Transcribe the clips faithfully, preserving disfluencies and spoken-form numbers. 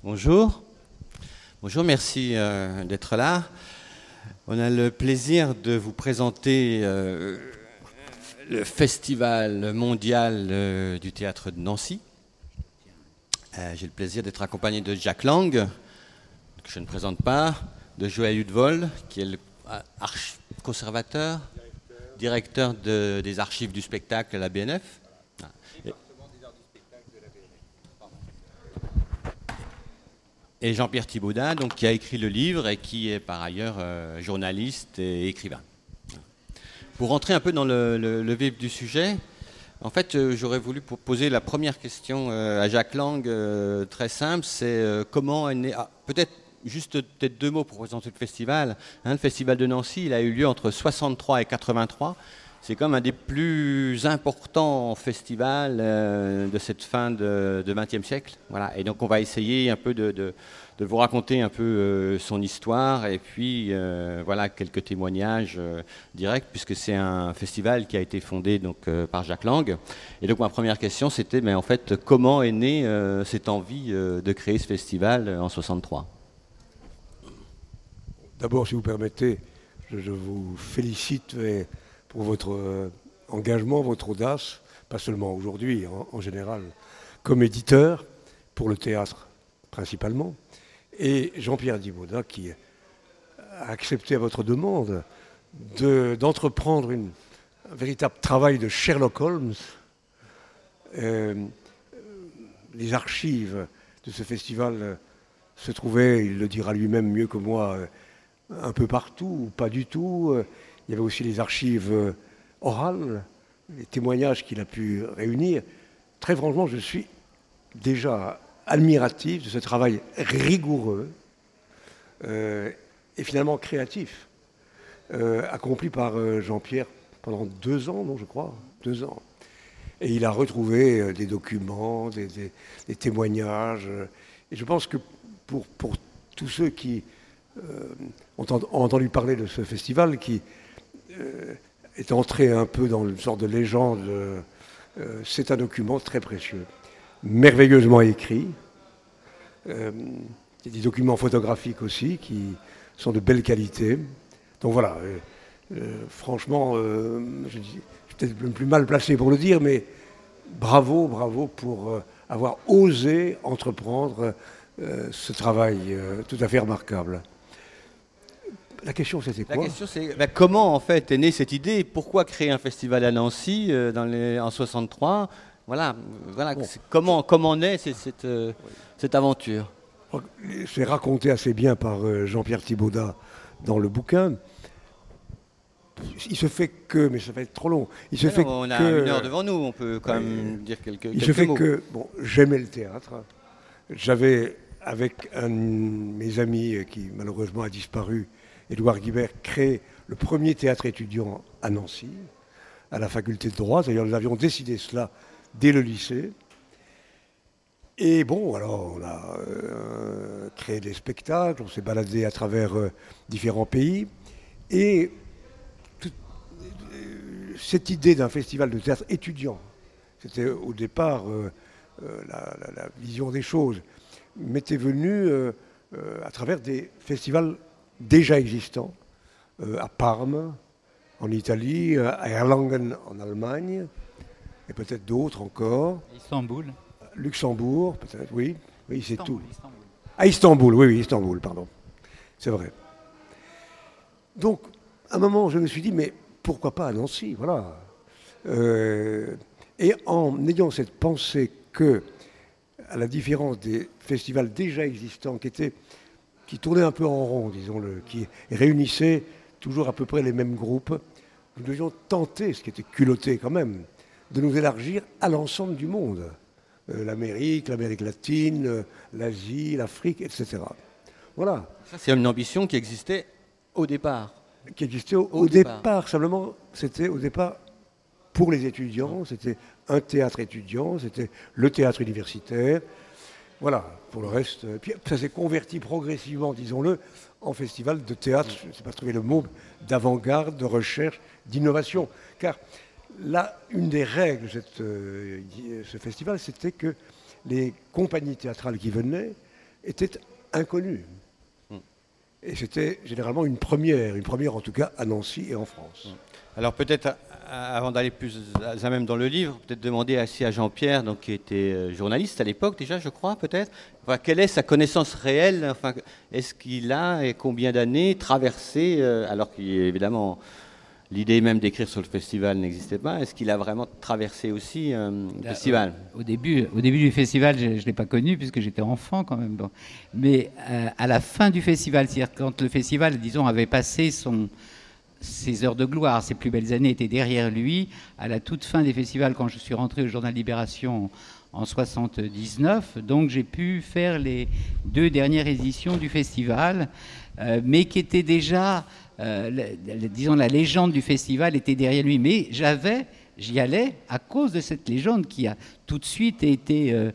Bonjour. Bonjour, merci euh, d'être là. On a le plaisir de vous présenter euh, le Festival mondial euh, du théâtre de Nancy. Euh, j'ai le plaisir d'être accompagné de Jacques Lang, que je ne présente pas, de Joël Hudevol, qui est le arch- conservateur, directeur, directeur de, des archives du spectacle à la B N F. Ah. Et Jean-Pierre Thibaudat, donc, qui a écrit le livre et qui est par ailleurs euh, journaliste et écrivain. Pour rentrer un peu dans le, le, le vif du sujet, en fait, euh, j'aurais voulu poser la première question euh, à Jacques Lang, euh, très simple, c'est euh, comment est né... Ah, peut-être juste peut-être deux mots pour présenter le festival. Hein, le festival de Nancy, il a eu lieu entre soixante-trois et quatre-vingt-trois. C'est comme un des plus importants festivals euh, de cette fin de, de vingtième siècle. Voilà. Et donc on va essayer un peu de, de, de vous raconter un peu euh, son histoire et puis euh, voilà quelques témoignages euh, directs puisque c'est un festival qui a été fondé donc euh, par Jacques Lang. Et donc ma première question c'était mais en fait comment est née euh, cette envie euh, de créer ce festival en soixante-trois? D'abord, si vous permettez, je, je vous félicite et pour votre euh, engagement, votre audace, pas seulement aujourd'hui, en, en général, comme éditeur, pour le théâtre principalement, et Jean-Pierre Thibaudat qui a accepté à votre demande de, d'entreprendre une, un véritable travail de Sherlock Holmes. Euh, les archives de ce festival euh, se trouvaient, il le dira lui-même mieux que moi, euh, un peu partout, ou pas du tout. Euh, Il y avait aussi les archives euh, orales, les témoignages qu'il a pu réunir. Très franchement, je suis déjà admiratif de ce travail rigoureux euh, et finalement créatif, euh, accompli par euh, Jean-Pierre pendant deux ans, non, je crois, deux ans. Et il a retrouvé euh, des documents, des, des, des témoignages. Euh, et je pense que pour, pour tous ceux qui euh, ont, ont entendu parler de ce festival, qui Euh, est entré un peu dans une sorte de légende. Euh, c'est un document très précieux, merveilleusement écrit. Euh, il y a des documents photographiques aussi qui sont de belle qualité. Donc voilà, euh, euh, franchement, euh, je suis peut-être le plus mal placé pour le dire, mais bravo, bravo pour euh, avoir osé entreprendre euh, ce travail euh, tout à fait remarquable. La question, c'était quoi? La question, c'est ben, comment en fait est née cette idée? Pourquoi créer un festival à Nancy euh, dans les, en soixante-trois? Voilà, voilà. Bon. Comment, comment naît cette, cette, euh, cette aventure? C'est raconté assez bien par euh, Jean-Pierre Thibaudat dans le bouquin. Il se fait que, mais ça va être trop long. Il se Mais fait non, on a que, une heure devant nous, on peut quand ouais, même dire quelques, il quelques se fait mots. que, bon, j'aimais le théâtre. J'avais, avec un de mes amis qui malheureusement a disparu, Édouard Guibert, créé le premier théâtre étudiant à Nancy, à la faculté de droit. D'ailleurs, nous avions décidé cela dès le lycée. Et bon, alors on a euh, créé des spectacles, on s'est baladé à travers euh, différents pays. Et tout, euh, cette idée d'un festival de théâtre étudiant, c'était au départ euh, euh, la, la, la vision des choses, m'était venue euh, euh, à travers des festivals déjà existants, euh, à Parme, en Italie, à Erlangen, en Allemagne, et peut-être d'autres encore. Istanbul. Luxembourg, peut-être, oui. Oui, c'est Istanbul, tout. Istanbul. À Istanbul, oui, oui, Istanbul, pardon. C'est vrai. Donc, à un moment, je me suis dit, mais pourquoi pas à Nancy, voilà. Euh, et en ayant cette pensée que, à la différence des festivals déjà existants, qui étaient, qui tournaient un peu en rond, disons-le, qui réunissaient toujours à peu près les mêmes groupes, nous devions tenter, ce qui était culotté quand même, de nous élargir à l'ensemble du monde. Euh, l'Amérique, l'Amérique latine, euh, l'Asie, l'Afrique, et cetera. Voilà. Ça, c'est une ambition qui existait au départ. Qui existait au, Au au départ. départ. Simplement, c'était au départ pour les étudiants, c'était un théâtre étudiant, c'était le théâtre universitaire. Voilà, pour le reste. Puis ça s'est converti progressivement, disons-le, en festival de théâtre, je ne sais pas trouver le mot, d'avant-garde, de recherche, d'innovation. Car là, une des règles de cette, euh, ce festival, c'était que les compagnies théâtrales qui venaient était inconnu. Mmh. Et c'était généralement une première, une première en tout cas à Nancy et en France. Mmh. Alors peut-être, avant d'aller plus à même dans le livre, peut-être demander aussi à Jean-Pierre, donc, qui était journaliste à l'époque déjà, je crois, peut-être, enfin, quelle est sa connaissance réelle, enfin, est-ce qu'il a, et combien d'années, traversé, euh, alors qu'évidemment, l'idée même d'écrire sur le festival n'existait pas, est-ce qu'il a vraiment traversé aussi euh, le Là, festival au, au, début, au début du festival, je ne l'ai pas connu, puisque j'étais enfant quand même. Bon. Mais euh, à la fin du festival, c'est-à-dire quand le festival, disons, avait passé son... ses heures de gloire, ses plus belles années étaient derrière lui. À la toute fin des festivals, quand je suis rentré au Journal Libération en soixante-dix-neuf, donc j'ai pu faire les deux dernières éditions du festival, euh, mais qui étaient déjà, euh, la, la, disons, la légende du festival était derrière lui. Mais j'avais, j'y allais à cause de cette légende qui a tout de suite été euh,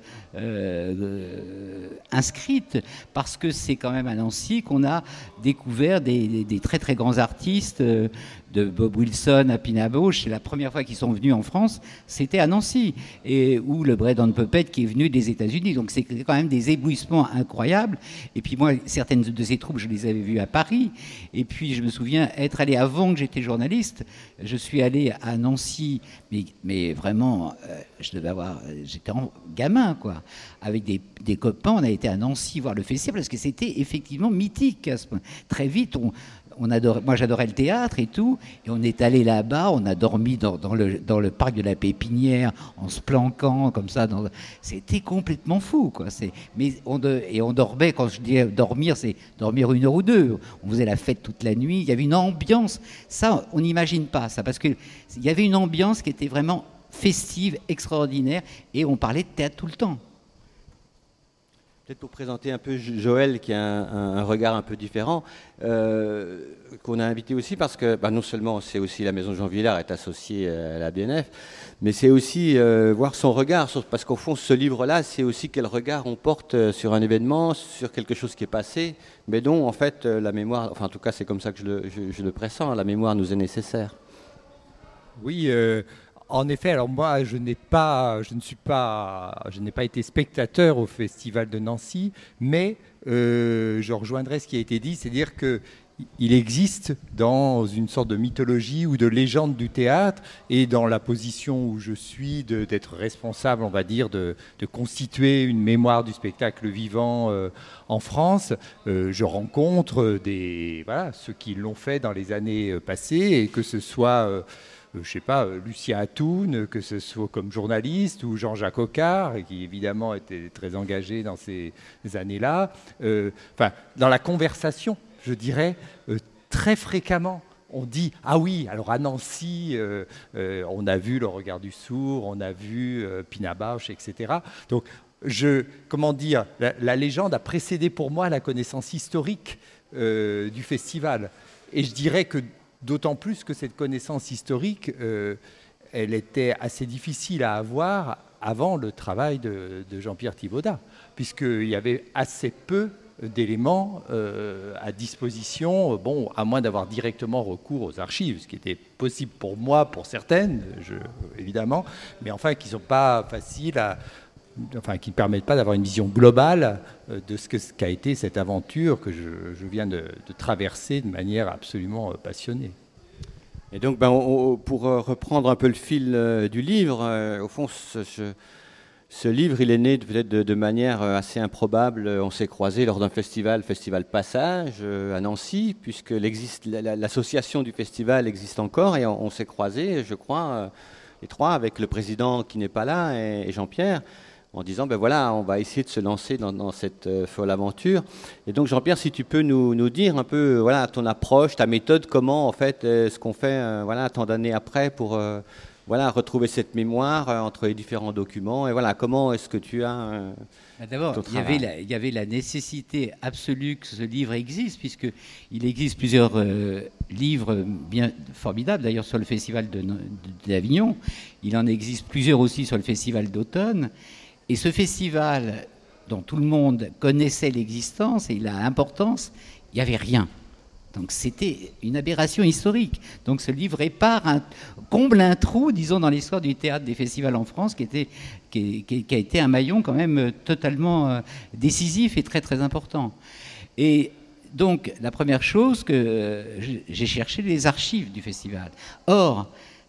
euh, inscrite, parce que c'est quand même à Nancy qu'on a découvert des, des, des très très grands artistes, euh, de Bob Wilson à Pina Bausch. C'est la première fois qu'ils sont venus en France, c'était à Nancy, et ou le Bread and Puppet qui est venu des États-Unis. Donc c'est quand même des éblouissements incroyables. Et puis moi, certaines de ces troupes, je les avais vues à Paris. Et puis je me souviens être allé, avant que j'étais journaliste, je suis allé à Nancy, mais, mais vraiment, euh, je devais avoir, j'étais en gamin, quoi. Avec des, des copains, on a été à Nancy voir le festival, parce que c'était effectivement mythique à ce point. Très vite, on... On adorait, moi j'adorais le théâtre et tout, et on est allé là-bas, on a dormi dans, dans, le, dans le parc de la Pépinière, en se planquant comme ça. Dans, c'était complètement fou, quoi. C'est, mais on de, et on dormait, quand je dis dormir, c'est dormir une heure ou deux. On faisait la fête toute la nuit, il y avait une ambiance, ça on n'imagine pas ça, parce qu'il y avait une ambiance qui était vraiment festive, extraordinaire, et on parlait de théâtre tout le temps. Peut-être pour présenter un peu Joël, qui a un, un regard un peu différent, euh, qu'on a invité aussi parce que bah, non seulement c'est aussi la Maison Jean Vilar est associée à la B N F, mais c'est aussi euh, voir son regard, sur, parce qu'au fond ce livre-là, c'est aussi quel regard on porte sur un événement, sur quelque chose qui est passé, mais dont en fait la mémoire, enfin en tout cas c'est comme ça que je le, je, je le pressens, la mémoire nous est nécessaire. Oui. Euh... En effet, alors moi, je n'ai pas, je ne suis pas, je n'ai pas été spectateur au Festival de Nancy, mais euh, je rejoindrai ce qui a été dit, c'est-à-dire que il existe dans une sorte de mythologie ou de légende du théâtre, et dans la position où je suis de, d'être responsable, on va dire, de, de constituer une mémoire du spectacle vivant euh, en France, euh, je rencontre des, voilà, ceux qui l'ont fait dans les années passées, et que ce soit euh, Euh, je sais pas, euh, Lucien Atoun, que ce soit comme journaliste, ou Jean-Jacques Occard, qui évidemment était très engagé dans ces années-là. Euh, enfin, dans la conversation, je dirais, euh, très fréquemment, on dit « Ah oui, alors à Nancy, euh, euh, on a vu Le Regard du Sourd, on a vu euh, Pina Bausch, et cetera » Donc, je, comment dire, la, la légende a précédé pour moi la connaissance historique euh, du festival. Et je dirais que d'autant plus que cette connaissance historique, euh, elle était assez difficile à avoir avant le travail de, de Jean-Pierre Thibaudat, puisqu'il y avait assez peu d'éléments euh, à disposition, bon, à moins d'avoir directement recours aux archives, ce qui était possible pour moi, pour certaines, je, évidemment, mais enfin qui ne sont pas faciles à... enfin, qui ne permettent pas d'avoir une vision globale de ce, que, ce qu'a été cette aventure que je, je viens de, de traverser de manière absolument passionnée. Et donc, ben, on, pour reprendre un peu le fil euh, du livre, euh, au fond, ce, ce, ce livre, il est né peut-être de, de manière assez improbable. On s'est croisés lors d'un festival, Festival Passage, euh, à Nancy, puisque l'association du festival existe encore, et on, on s'est croisés, je crois, euh, les trois, avec le président qui n'est pas là, et, et Jean-Pierre, en disant, ben voilà, on va essayer de se lancer dans, dans cette euh, folle aventure. Et donc, Jean-Pierre, si tu peux nous, nous dire un peu, euh, voilà, ton approche, ta méthode, comment, en fait, euh, ce qu'on fait, euh, voilà, tant d'années après pour, euh, voilà, retrouver cette mémoire euh, entre les différents documents, et voilà, comment est-ce que tu as euh, D'abord, il y, avait la, il y avait la nécessité absolue que ce livre existe, puisqu'il existe plusieurs euh, livres bien formidables, d'ailleurs, sur le festival de, de, d'Avignon. Il en existe plusieurs aussi sur le festival d'automne. Et ce festival, dont tout le monde connaissait l'existence et l'importance, il n'y avait rien. Donc c'était une aberration historique. Donc ce livre répare, un, comble un trou, disons, dans l'histoire du théâtre des festivals en France, qui, était, qui, qui, qui a été un maillon quand même totalement euh, décisif et très très important. Et donc la première chose que euh, j'ai cherché les archives du festival. Or,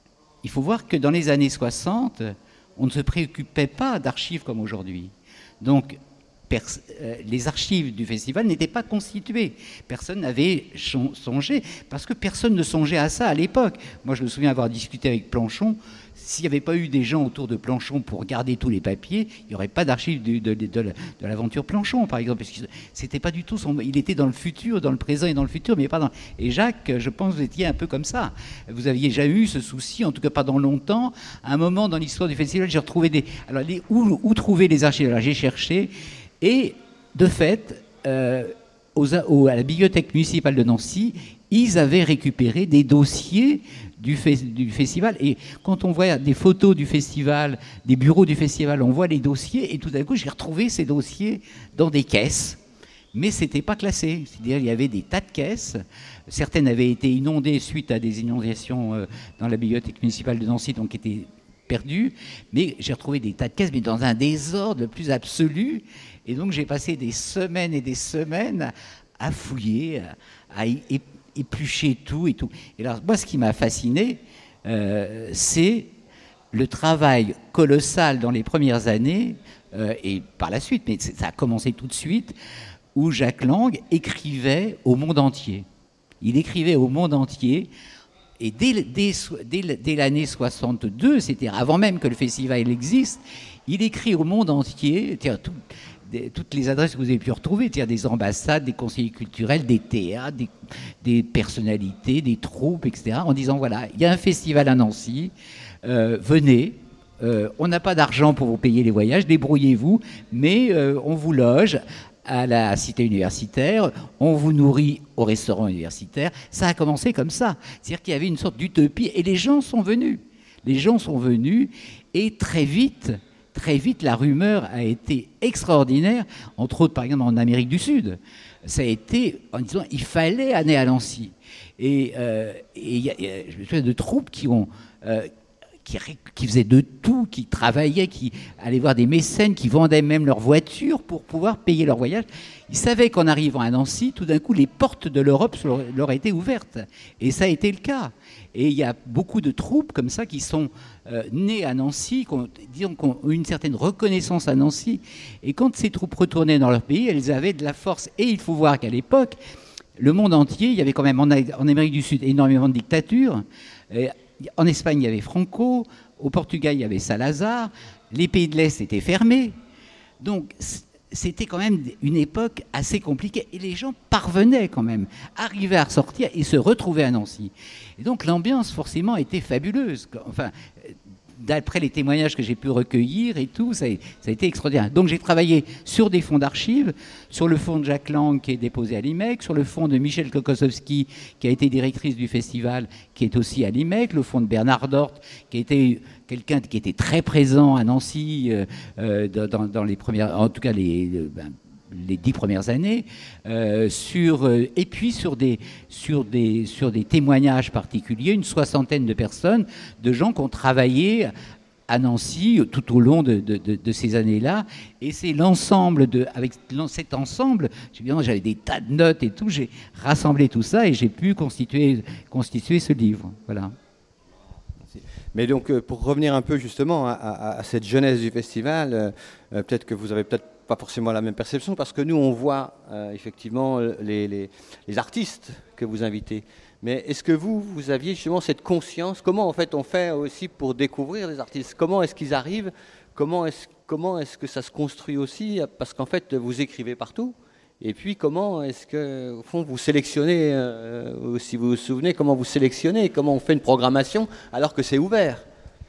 il faut voir que dans les années soixante, on ne se préoccupait pas d'archives comme aujourd'hui. Donc Pers- euh, les archives du festival n'étaient pas constituées. Personne n'avait songé, parce que personne ne songeait à ça à l'époque. Moi, je me souviens avoir discuté avec Planchon. S'il n'y avait pas eu des gens autour de Planchon pour garder tous les papiers, il n'y aurait pas d'archives de, de, de, de, de l'aventure Planchon, par exemple. Parce que c'était pas du tout son... Il était dans le futur, dans le présent et dans le futur, mais pas dans... Et Jacques, je pense, vous étiez un peu comme ça. Vous aviez déjà eu ce souci, en tout cas pas dans longtemps. À un moment dans l'histoire du festival, j'ai retrouvé des... Alors, les... où, où trouver les archives? Alors, j'ai cherché... Et de fait, euh, aux, aux, à la bibliothèque municipale de Nancy, ils avaient récupéré des dossiers du, fe- du festival. Et quand on voit des photos du festival, des bureaux du festival, on voit les dossiers. Et tout d'un coup, j'ai retrouvé ces dossiers dans des caisses. Mais ce n'était pas classé. C'est-à-dire qu'il y avait des tas de caisses. Certaines avaient été inondées suite à des inondations euh, dans la bibliothèque municipale de Nancy, donc étaient perdues. Mais j'ai retrouvé des tas de caisses, mais dans un désordre le plus absolu. Et donc j'ai passé des semaines et des semaines à fouiller, à éplucher tout et tout. Et alors moi, ce qui m'a fasciné, euh, c'est le travail colossal dans les premières années, euh, et par la suite, mais ça a commencé tout de suite, où Jacques Lang écrivait au monde entier. Il écrivait au monde entier. Et dès, dès, dès, dès l'année soixante-deux, c'est-à-dire avant même que le festival existe, il écrit au monde entier, tout, des, toutes les adresses que vous avez pu retrouver, c'est-à-dire des ambassades, des conseillers culturels, des théâtres, des, des personnalités, des troupes, et cetera, en disant, voilà, il y a un festival à Nancy, euh, venez, euh, on n'a pas d'argent pour vous payer les voyages, débrouillez-vous, mais euh, on vous loge à la cité universitaire, on vous nourrit au restaurant universitaire. Ça a commencé comme ça. C'est-à-dire qu'il y avait une sorte d'utopie et les gens sont venus. Les gens sont venus et très vite, très vite, la rumeur a été extraordinaire, entre autres, par exemple, en Amérique du Sud. Ça a été en disant il fallait aller à Nancy. Et euh, il y a, y a, je me souviens de troupes qui ont... Euh, Qui, qui faisaient de tout, qui travaillaient, qui allaient voir des mécènes, qui vendaient même leur voiture pour pouvoir payer leur voyage. Ils savaient qu'en arrivant à Nancy, tout d'un coup, les portes de l'Europe leur étaient ouvertes. Et ça a été le cas. Et il y a beaucoup de troupes comme ça qui sont euh, nées à Nancy, qui ont, disons, qui ont une certaine reconnaissance à Nancy. Et quand ces troupes retournaient dans leur pays, elles avaient de la force. Et il faut voir qu'à l'époque, le monde entier, il y avait quand même en, en Amérique du Sud énormément de dictatures. Et, en Espagne, il y avait Franco. Au Portugal, il y avait Salazar. Les pays de l'Est étaient fermés. Donc, c'était quand même une époque assez compliquée. Et les gens parvenaient quand même, arrivaient à ressortir et se retrouvaient à Nancy. Et donc, l'ambiance, forcément, était fabuleuse. Enfin, d'après les témoignages que j'ai pu recueillir et tout, ça a, ça a été extraordinaire. Donc j'ai travaillé sur des fonds d'archives, sur le fonds de Jacques Lang qui est déposé à l'I M E C, sur le fonds de Michel Kokosowski qui a été directrice du festival, qui est aussi à l'I M E C, le fonds de Bernard Dort qui a été quelqu'un qui était très présent à Nancy euh, euh, dans, dans les premières, en tout cas les... Ben, les dix premières années, euh, sur, euh, et puis sur des, sur, des, sur des témoignages particuliers, une soixantaine de personnes, de gens qui ont travaillé à Nancy tout au long de, de, de, de ces années-là. Et c'est l'ensemble, de, avec cet ensemble, j'avais des tas de notes et tout, j'ai rassemblé tout ça et j'ai pu constituer, constituer ce livre. Voilà. Mais donc, pour revenir un peu justement à, à, à cette jeunesse du festival, euh, peut-être que vous avez peut-être pas forcément la même perception, parce que nous, on voit euh, effectivement les, les, les artistes que vous invitez. Mais est-ce que vous, vous aviez justement cette conscience? Comment en fait on fait aussi pour découvrir les artistes? Comment est-ce qu'ils arrivent? Comment est-ce, comment est-ce que ça se construit aussi? Parce qu'en fait, vous écrivez partout. Et puis, comment est-ce que, au fond, vous sélectionnez, euh, si vous vous souvenez, comment vous sélectionnez, comment on fait une programmation alors que c'est ouvert?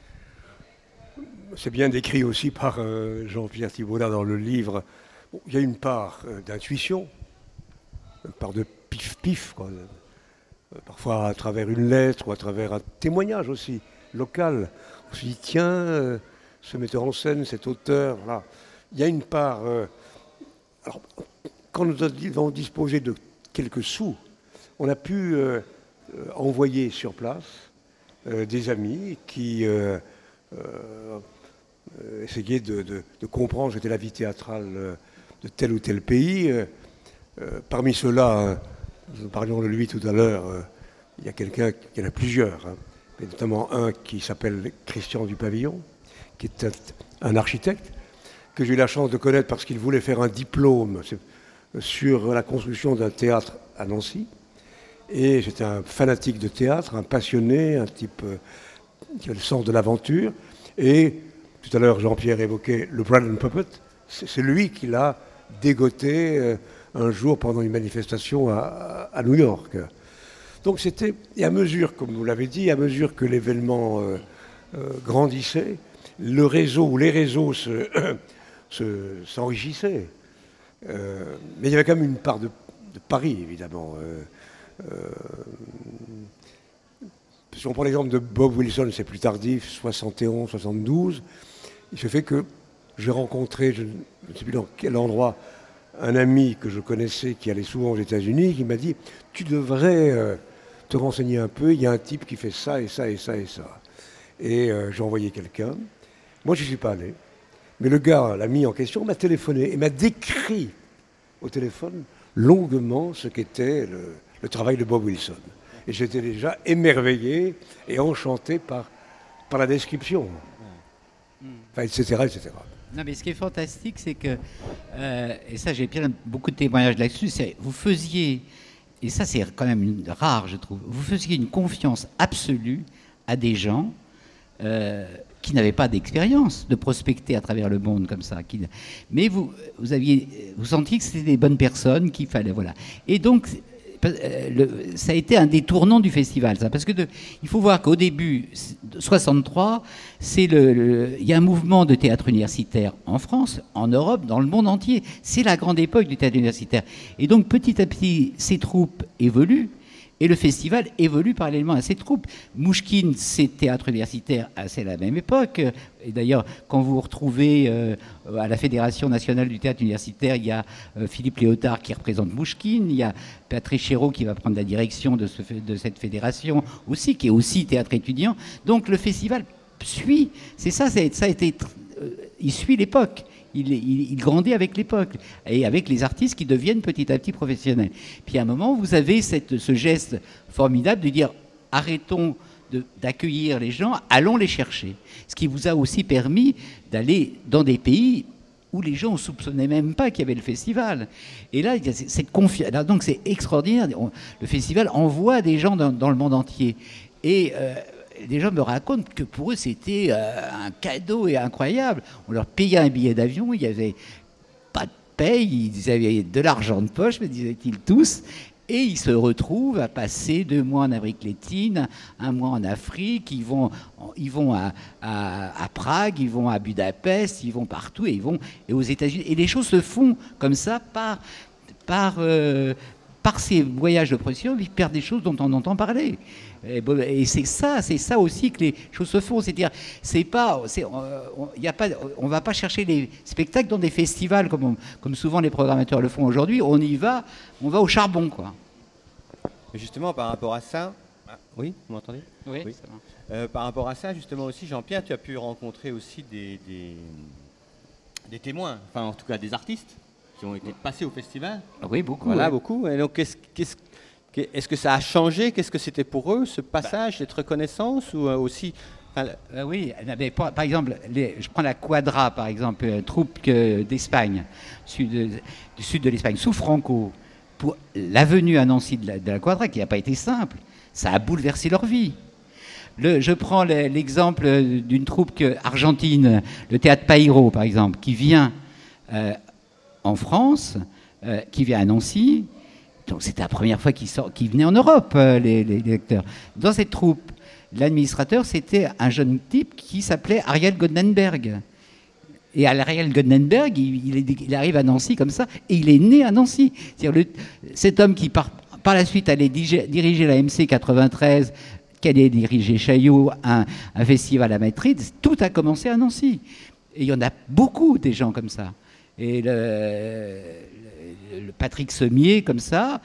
C'est bien décrit aussi par euh, Jean-Pierre Thibaudat dans le livre. Bon, il y a une part euh, d'intuition, une part de pif-pif, quoi. Euh, parfois à travers une lettre ou à travers un témoignage aussi, local. On se dit, tiens, euh, ce metteur en scène, cet auteur, là. Il y a une part... Euh, alors, quand nous avons disposé de quelques sous, on a pu euh, envoyer sur place euh, des amis qui euh, euh, essayaient de, de, de comprendre ce qu'était la vie théâtrale de tel ou tel pays. Euh, parmi ceux-là, nous parlions de lui tout à l'heure, euh, il y a quelqu'un, il y en a plusieurs, hein, mais notamment un qui s'appelle Christian Dupavillon, qui est un, un architecte, que j'ai eu la chance de connaître parce qu'il voulait faire un diplôme sur la construction d'un théâtre à Nancy. Et c'était un fanatique de théâtre, un passionné, un type euh, qui a le sens de l'aventure. Et tout à l'heure, Jean-Pierre évoquait le Bread and Puppet. C'est lui qui l'a dégoté euh, un jour pendant une manifestation à, à New York. Donc c'était, et à mesure, comme vous l'avez dit, à mesure que l'événement euh, euh, grandissait, le réseau ou les réseaux se, se, s'enrichissaient. Euh, mais il y avait quand même une part de, de pari, évidemment. Euh, euh, si on prend l'exemple de Bob Wilson, c'est plus tardif, soixante et onze, soixante-douze, il se fait que j'ai rencontré, je ne sais plus dans quel endroit, un ami que je connaissais qui allait souvent aux États-Unis, qui m'a dit « Tu devrais euh, te renseigner un peu, il y a un type qui fait ça et ça et ça et ça. » Et euh, j'ai envoyé quelqu'un. Moi, je n'y suis pas allé. Mais le gars, l'ami en question, m'a téléphoné et m'a décrit au téléphone longuement ce qu'était le, le travail de Bob Wilson. Et j'étais déjà émerveillé et enchanté par, par la description. Enfin, et cetera, et cetera. Non, mais ce qui est fantastique, c'est que, euh, et ça j'ai bien beaucoup de témoignages là-dessus, c'est vous faisiez, et ça c'est quand même une, rare je trouve, vous faisiez une confiance absolue à des gens euh, qui n'avaient pas d'expérience de prospecter à travers le monde comme ça. Qui, mais vous, vous, aviez, vous sentiez que c'était des bonnes personnes qu'il fallait, voilà. Et donc, Le, ça a été un des tournants du festival, ça, parce que de, il faut voir qu'au début, soixante-trois, c'est le, le, il y a un mouvement de théâtre universitaire en France, en Europe, dans le monde entier. C'est la grande époque du théâtre universitaire. Et donc, petit à petit, ces troupes évoluent. Et le festival évolue parallèlement à ces troupes. Mouchkine, c'est théâtre universitaire, c'est la même époque. Et d'ailleurs, quand vous vous retrouvez euh, à la Fédération nationale du théâtre universitaire, il y a euh, Philippe Léotard qui représente Mouchkine, il y a Patrice Chéreau qui va prendre la direction de, ce, de cette fédération aussi, qui est aussi théâtre étudiant. Donc le festival suit, c'est ça, c'est, ça a été, euh, il suit l'époque. Il, il, il grandit avec l'époque et avec les artistes qui deviennent petit à petit professionnels. Puis à un moment, vous avez cette, ce geste formidable de dire arrêtons de, d'accueillir les gens, allons les chercher. Ce qui vous a aussi permis d'aller dans des pays où les gens ne soupçonnaient même pas qu'il y avait le festival. Et là, il y a cette confiance. Donc c'est extraordinaire. Le festival envoie des gens dans, dans le monde entier. Et euh, les gens me racontent que pour eux, c'était euh, un cadeau et incroyable. On leur payait un billet d'avion, il n'y avait pas de paye, ils avaient de l'argent de poche, me disaient-ils tous, et ils se retrouvent à passer deux mois en Amérique latine, un mois en Afrique, ils vont, ils vont à, à, à Prague, ils vont à Budapest, ils vont partout, et ils vont et aux États-Unis. Et les choses se font comme ça par... par euh, par ces voyages de profession, ils perdent des choses dont on entend parler. Et, et c'est ça, c'est ça aussi que les choses se font. C'est-à-dire, c'est pas, c'est, on, y a pas, on va pas chercher les spectacles dans des festivals comme, on, comme souvent les programmateurs le font aujourd'hui. On y va, on va au charbon, quoi. Justement, par rapport à ça, ah, oui, vous m'entendez ? Oui. oui. Ça va. Euh, par rapport à ça, justement aussi, Jean-Pierre, tu as pu rencontrer aussi des, des, des témoins, enfin en tout cas des artistes qui ont été passés au festival. Oui, beaucoup. Voilà, oui. beaucoup. Et donc, qu'est-ce, qu'est-ce, est-ce que ça a changé ? Qu'est-ce que c'était pour eux, ce passage, cette reconnaissance, ou euh, aussi enfin, euh, Oui, mais par, par exemple, les, je prends la Quadra, par exemple, euh, troupe que, d'Espagne, sud, du sud de l'Espagne, sous Franco, pour la venue à Nancy de la, de la Quadra, qui n'a pas été simple, ça a bouleversé leur vie. Le, je prends le, l'exemple d'une troupe que, argentine, le théâtre Pairo, par exemple, qui vient... Euh, en France, euh, qui vient à Nancy. Donc c'était la première fois qu'ils, sort, qu'ils venaient en Europe, euh, les, les, les acteurs. Dans cette troupe, l'administrateur, c'était un jeune type qui s'appelait Ariel Goddenberg. Et Ariel Goddenberg, il, il, il arrive à Nancy comme ça, et il est né à Nancy. C'est-à-dire le, cet homme qui, par, par la suite, allait diriger, diriger la M C quatre-vingt-treize, qui allait diriger Chaillot, un, un festival à Madrid, tout a commencé à Nancy. Et il y en a beaucoup, des gens comme ça. Et le, le, le Patrick Semier, comme ça,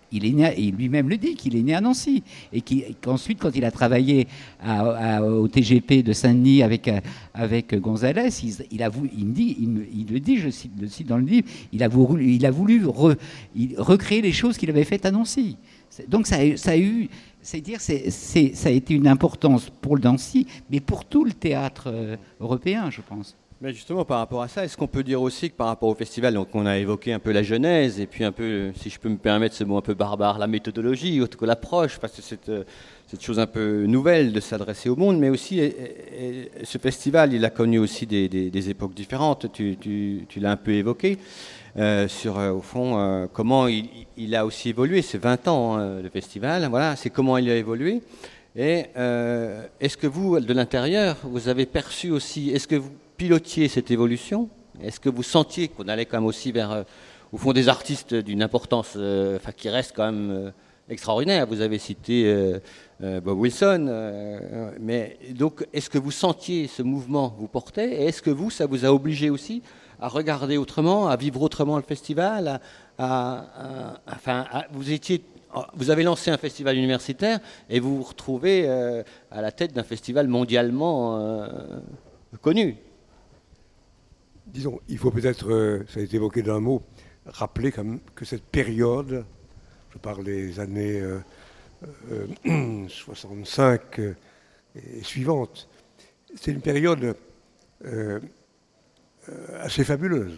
il est né, il lui-même le dit, qu'il est né à Nancy. Et qu'ensuite, quand il a travaillé à, à, au T G P de Saint-Denis avec, avec Gonzalez, il, il, a voulu, il, me dit, il, me, il le dit, je cite, le cite dans le livre, il a voulu, il a voulu re, il, recréer les choses qu'il avait faites à Nancy. Donc ça a, ça a eu, c'est dire, c'est, c'est, ça a été une importance pour le Nancy, mais pour tout le théâtre euh, européen, je pense. Mais justement, par rapport à ça, est-ce qu'on peut dire aussi que par rapport au festival, donc on a évoqué un peu la genèse, et puis un peu, si je peux me permettre ce mot un peu barbare, la méthodologie, autre que l'approche, parce que c'est cette chose un peu nouvelle de s'adresser au monde, mais aussi, et, et, ce festival, il a connu aussi des, des, des époques différentes, tu, tu, tu l'as un peu évoqué, euh, sur, euh, au fond, euh, comment il, il a aussi évolué, c'est vingt ans, hein, le festival, voilà, c'est comment il a évolué. Et euh, est-ce que vous, de l'intérieur, vous avez perçu aussi, est-ce que vous pilotiez cette évolution? Est-ce que vous sentiez qu'on allait quand même aussi vers, euh, au fond, des artistes d'une importance, euh, enfin, qui reste quand même euh, extraordinaire? Vous avez cité euh, euh, Bob Wilson, euh, mais donc, est-ce que vous sentiez ce mouvement vous porter? Et est-ce que vous, ça vous a obligé aussi à regarder autrement, à vivre autrement le festival, à, à, à, enfin, à, vous étiez Vous avez lancé un festival universitaire et vous vous retrouvez euh, à la tête d'un festival mondialement euh, connu. Disons, il faut peut-être, euh, ça a été évoqué d'un mot, rappeler quand même que cette période, je parle des années euh, euh, soixante-cinq euh, et suivantes, c'est une période euh, euh, assez fabuleuse.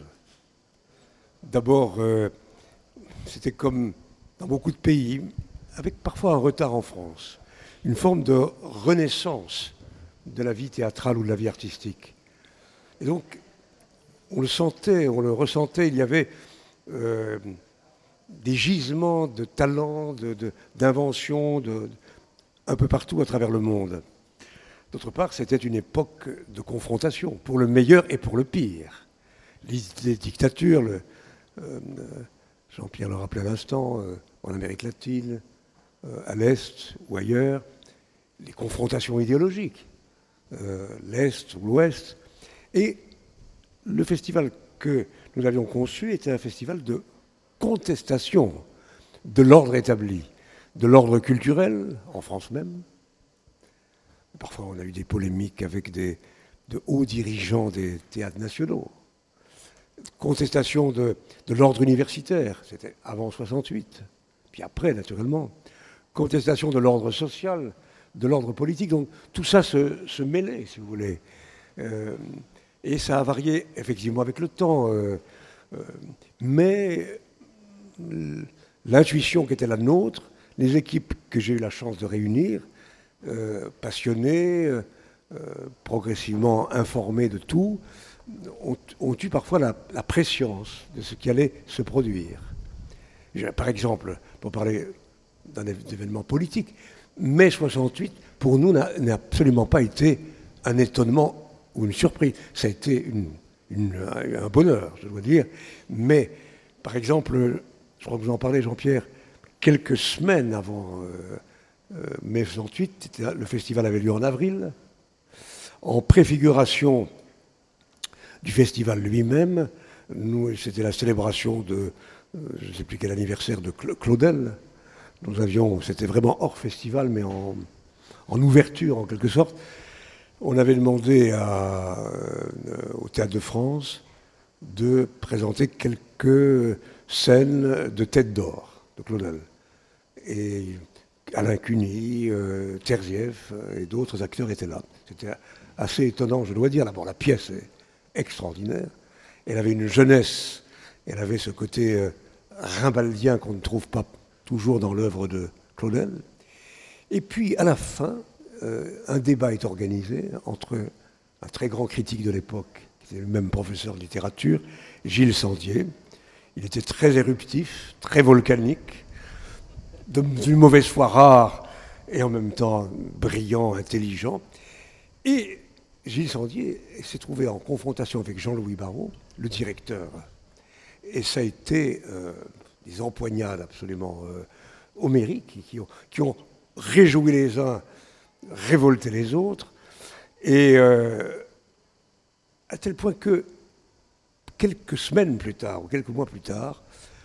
D'abord, euh, c'était comme dans beaucoup de pays, avec parfois un retard en France, une forme de renaissance de la vie théâtrale ou de la vie artistique. Et donc, on le sentait, on le ressentait, il y avait euh, des gisements de talents, de, de, d'inventions, de, un peu partout à travers le monde. D'autre part, c'était une époque de confrontation, pour le meilleur et pour le pire. Les, les dictatures, le, euh, Jean-Pierre le rappelait à l'instant, euh, en Amérique latine, euh, à l'Est ou ailleurs, les confrontations idéologiques, euh, l'Est ou l'Ouest. Et le festival que nous avions conçu était un festival de contestation de l'ordre établi, de l'ordre culturel, en France même. Parfois, on a eu des polémiques avec des, de hauts dirigeants des théâtres nationaux. Contestation de, de l'ordre universitaire, c'était avant soixante-huit, puis après, naturellement. Contestation de l'ordre social, de l'ordre politique. Donc, tout ça se, se mêlait, si vous voulez. Euh, et ça a varié, effectivement, avec le temps. Euh, euh, mais l'intuition qui était la nôtre, les équipes que j'ai eu la chance de réunir, euh, passionnées, euh, progressivement informées de tout, ont, ont eu parfois la, la préscience de ce qui allait se produire. Par exemple, pour parler d'un événement politique, mai soixante-huit, pour nous, n'a, n'a absolument pas été un étonnement ou une surprise. Ça a été une, une, un bonheur, je dois dire. Mais, par exemple, je crois que vous en parlez, Jean-Pierre, quelques semaines avant euh, euh, mai soixante-huit, le festival avait lieu en avril. En préfiguration du festival lui-même, nous, c'était la célébration de, euh, je ne sais plus quel anniversaire, de Claudel. Nous avions, c'était vraiment hors festival, mais en, en ouverture en quelque sorte. On avait demandé à, euh, au Théâtre de France de présenter quelques scènes de Tête d'or de Claudel. Et Alain Cuny, euh, Terzieff et d'autres acteurs étaient là. C'était assez étonnant, je dois dire. D'abord, la pièce est extraordinaire. Elle avait une jeunesse, elle avait ce côté euh, rimbaldien qu'on ne trouve pas toujours dans l'œuvre de Claudel. Et puis, à la fin, euh, un débat est organisé entre un très grand critique de l'époque, qui était le même professeur de littérature, Gilles Sandier. Il était très éruptif, très volcanique, d'une mauvaise foi rare et en même temps brillant, intelligent. Et Gilles Sandier s'est trouvé en confrontation avec Jean-Louis Barrault, le directeur. Et ça a été euh, des empoignades absolument euh, homériques qui ont, qui ont réjoui les uns, révolté les autres. Et euh, à tel point que quelques semaines plus tard, ou quelques mois plus tard,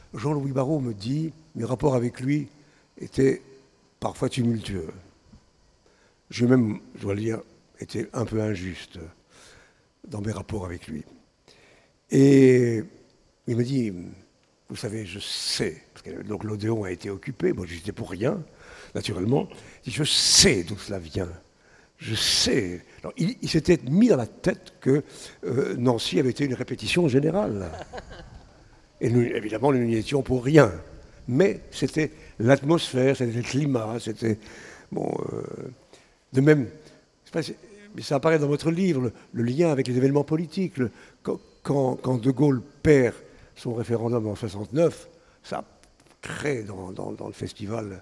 Jean-Louis Barrault me dit, mes rapports avec lui étaient parfois tumultueux. J'ai même, je dois le dire, été un peu injuste dans mes rapports avec lui. Et il me dit, vous savez, je sais, parce que donc l'Odéon a été occupé, moi j'étais pour rien, naturellement, il dit, je sais d'où cela vient. Je sais. Alors, il, il s'était mis dans la tête que euh, Nancy avait été une répétition générale. Et nous, évidemment, nous n'y étions pour rien. Mais c'était l'atmosphère, c'était le climat, c'était... Bon, euh, de même, pas, mais ça apparaît dans votre livre, le, le lien avec les événements politiques. Le, quand, quand De Gaulle perd son référendum en soixante-neuf, ça crée dans, dans, dans le festival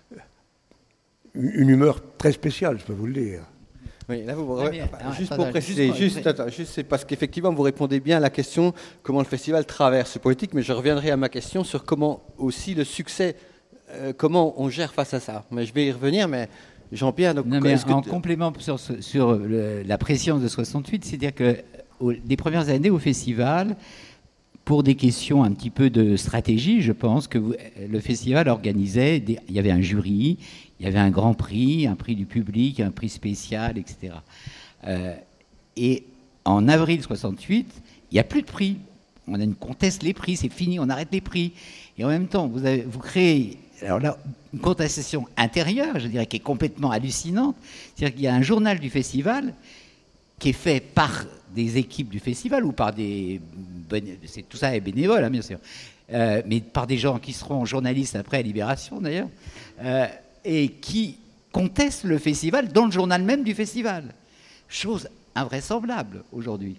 une humeur très spéciale, je peux vous le dire. Oui, là vous, Ah, bien, enfin, ah, juste attends, pour préciser, juste, juste, juste, attends, juste c'est parce qu'effectivement vous répondez bien à la question comment le festival traverse ce politique, mais je reviendrai à ma question sur comment aussi le succès, euh, comment on gère face à ça. Mais je vais y revenir, mais Jean-Pierre, donc Non, mais est-ce que en t- complément sur, ce- sur le- la pression de soixante-huit, c'est-à-dire que au- les premières années au festival, pour des questions un petit peu de stratégie, je pense que vous- le festival organisait, des- il y avait un jury, il y avait un grand prix, un prix du public, un prix spécial, et cetera. Euh, et en avril soixante-huit, il n'y a plus de prix. On a une conteste les prix, c'est fini, on arrête les prix. Et en même temps, vous, avez, vous créez alors là, une contestation intérieure, je dirais, qui est complètement hallucinante. C'est-à-dire qu'il y a un journal du festival qui est fait par des équipes du festival ou par des... C'est, tout ça est bénévole, hein, bien sûr. Euh, mais par des gens qui seront journalistes après à Libération, d'ailleurs, euh, et qui contestent le festival dans le journal même du festival. Chose invraisemblable aujourd'hui.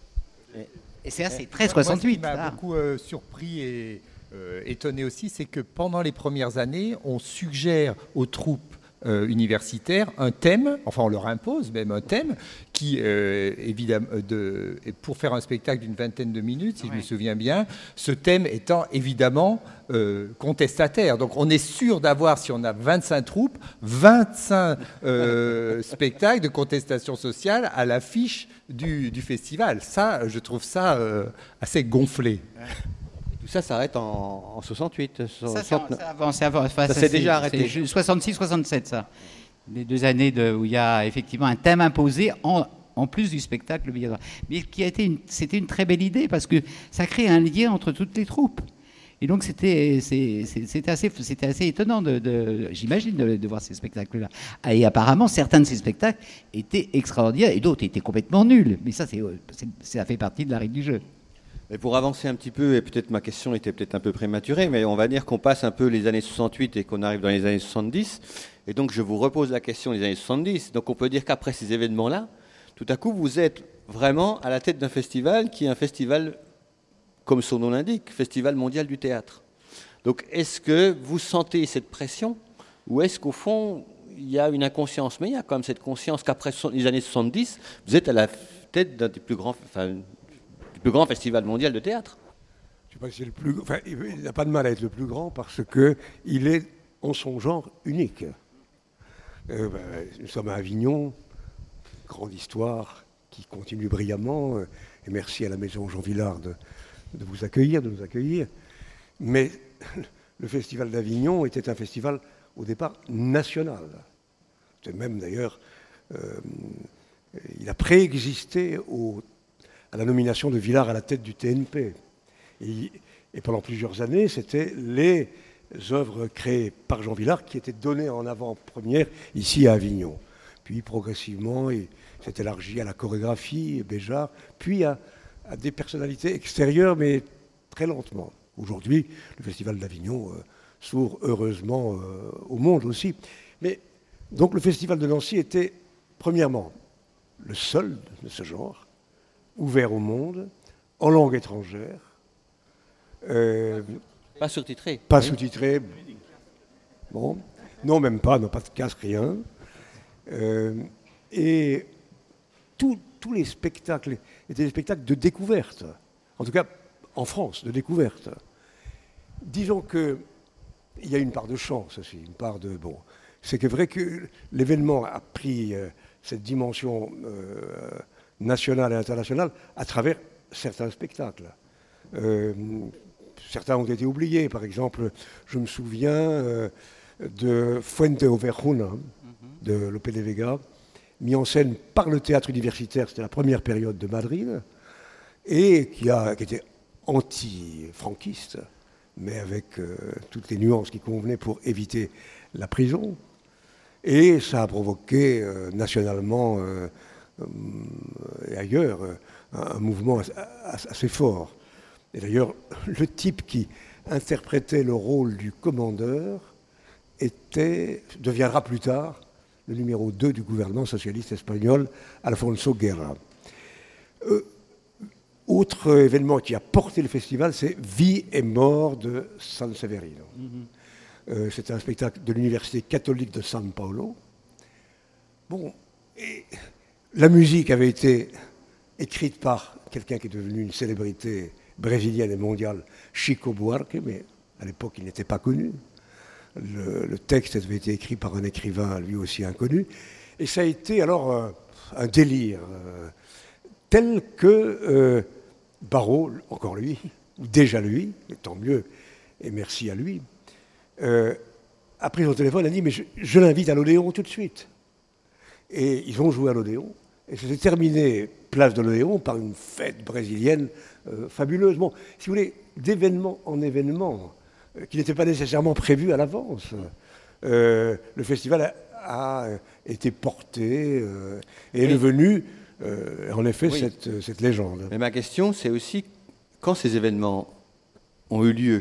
Et c'est assez très soixante-huit. Moi, ce qui m'a ah. beaucoup euh, surpris et euh, étonné aussi, c'est que pendant les premières années, on suggère aux troupes euh, universitaires un thème, enfin on leur impose même un thème, qui, euh, évidemment, de, pour faire un spectacle d'une vingtaine de minutes, si ouais. je me souviens bien, ce thème étant évidemment euh, contestataire. Donc on est sûr d'avoir, si on a vingt-cinq troupes, vingt-cinq euh, spectacles de contestation sociale à l'affiche du, du festival. Ça, je trouve ça euh, assez gonflé. tout ça s'arrête en, en soixante-huit. Ça, c'est avant, c'est avant. Enfin, ça, ça s'est déjà arrêté. C'est soixante-six soixante-sept, ça. Les deux années de, où il y a effectivement un thème imposé en, en plus du spectacle obligatoire. Mais qui a été une, c'était une très belle idée parce que ça crée un lien entre toutes les troupes. Et donc c'était, c'est, c'était, assez, c'était assez étonnant, de, de, j'imagine, de, de voir ces spectacles-là. Et apparemment, certains de ces spectacles étaient extraordinaires et d'autres étaient complètement nuls. Mais ça, c'est, c'est, ça fait partie de la règle du jeu. Mais pour avancer un petit peu, et peut-être ma question était peut-être un peu prématurée, mais on va dire qu'on passe un peu les années soixante-huit et qu'on arrive dans les années soixante-dix. Et donc je vous repose la question des années soixante-dix. Donc on peut dire qu'après ces événements-là, tout à coup vous êtes vraiment à la tête d'un festival qui est un festival, comme son nom l'indique, Festival mondial du théâtre. Donc est-ce que vous sentez cette pression ou est-ce qu'au fond il y a une inconscience? Mais il y a quand même cette conscience qu'après les années soixante-dix, vous êtes à la tête d'un des plus grands... Enfin, le plus grand festival mondial de théâtre. Je sais pas si c'est le plus, enfin, il n'a pas de mal à être le plus grand parce qu'il est en son genre unique. Euh, ben, nous sommes à Avignon, grande histoire qui continue brillamment. Et merci à la Maison Jean Villard de, de vous accueillir, de nous accueillir. Mais le Festival d'Avignon était un festival au départ national. C'est même d'ailleurs, euh, il a préexisté au à la nomination de Villard à la tête du T N P. Et, et pendant plusieurs années, c'était les œuvres créées par Jean Villard qui étaient données en avant-première ici à Avignon. Puis progressivement, il s'est élargi à la chorégraphie, Béjart, puis à, à des personnalités extérieures, mais très lentement. Aujourd'hui, le Festival d'Avignon euh, s'ouvre heureusement euh, au monde aussi. Mais donc le Festival de Nancy était, premièrement, le seul de ce genre, ouvert au monde, en langue étrangère. Euh, pas sous-titré. Pas oui. sous-titré. Bon. Non, même pas, non, pas de casque, rien. Euh, et tous les spectacles étaient des spectacles de découverte. En tout cas, en France, de découverte. Disons qu'il y a une part de chance aussi, une part de... Bon, c'est que vrai que l'événement a pris euh, cette dimension... Euh, nationale et internationale à travers certains spectacles. Euh, certains ont été oubliés. Par exemple, je me souviens euh, de Fuente Ovejuna, mm-hmm. de Lope de Vega, mis en scène par le théâtre universitaire, c'était la première période de Madrid, et qui, a, qui était anti-franquiste, mais avec euh, toutes les nuances qui convenaient pour éviter la prison. Et ça a provoqué euh, nationalement euh, euh, et ailleurs euh, un, un mouvement assez, assez fort. Et d'ailleurs, le type qui interprétait le rôle du commandeur était, deviendra plus tard le numéro deux du gouvernement socialiste espagnol, Alfonso Guerra. Euh, autre événement qui a porté le festival, c'est Vie et mort de San Severino. Mm-hmm. Euh, c'était un spectacle de l'Université catholique de San Paulo. Bon, et la musique avait été écrite par quelqu'un qui est devenu une célébrité brésilienne et mondiale, Chico Buarque, mais à l'époque il n'était pas connu. Le, le texte avait été écrit par un écrivain lui aussi inconnu. Et ça a été alors euh, un délire, euh, tel que euh, Barrault, encore lui, ou déjà lui, et tant mieux, et merci à lui, euh, a pris son téléphone et a dit « mais je, je l'invite à l'Odéon tout de suite ». Et ils ont joué à l'Odéon, et ça s'est terminé, place de l'Odéon, par une fête brésilienne euh, fabuleuse. Bon, si vous voulez, d'événement en événement, qui n'était pas nécessairement prévu à l'avance. Euh, le festival a, a été porté euh, et est devenu, euh, en effet, oui. cette, cette légende. Mais ma question, c'est aussi, quand ces événements ont eu lieu,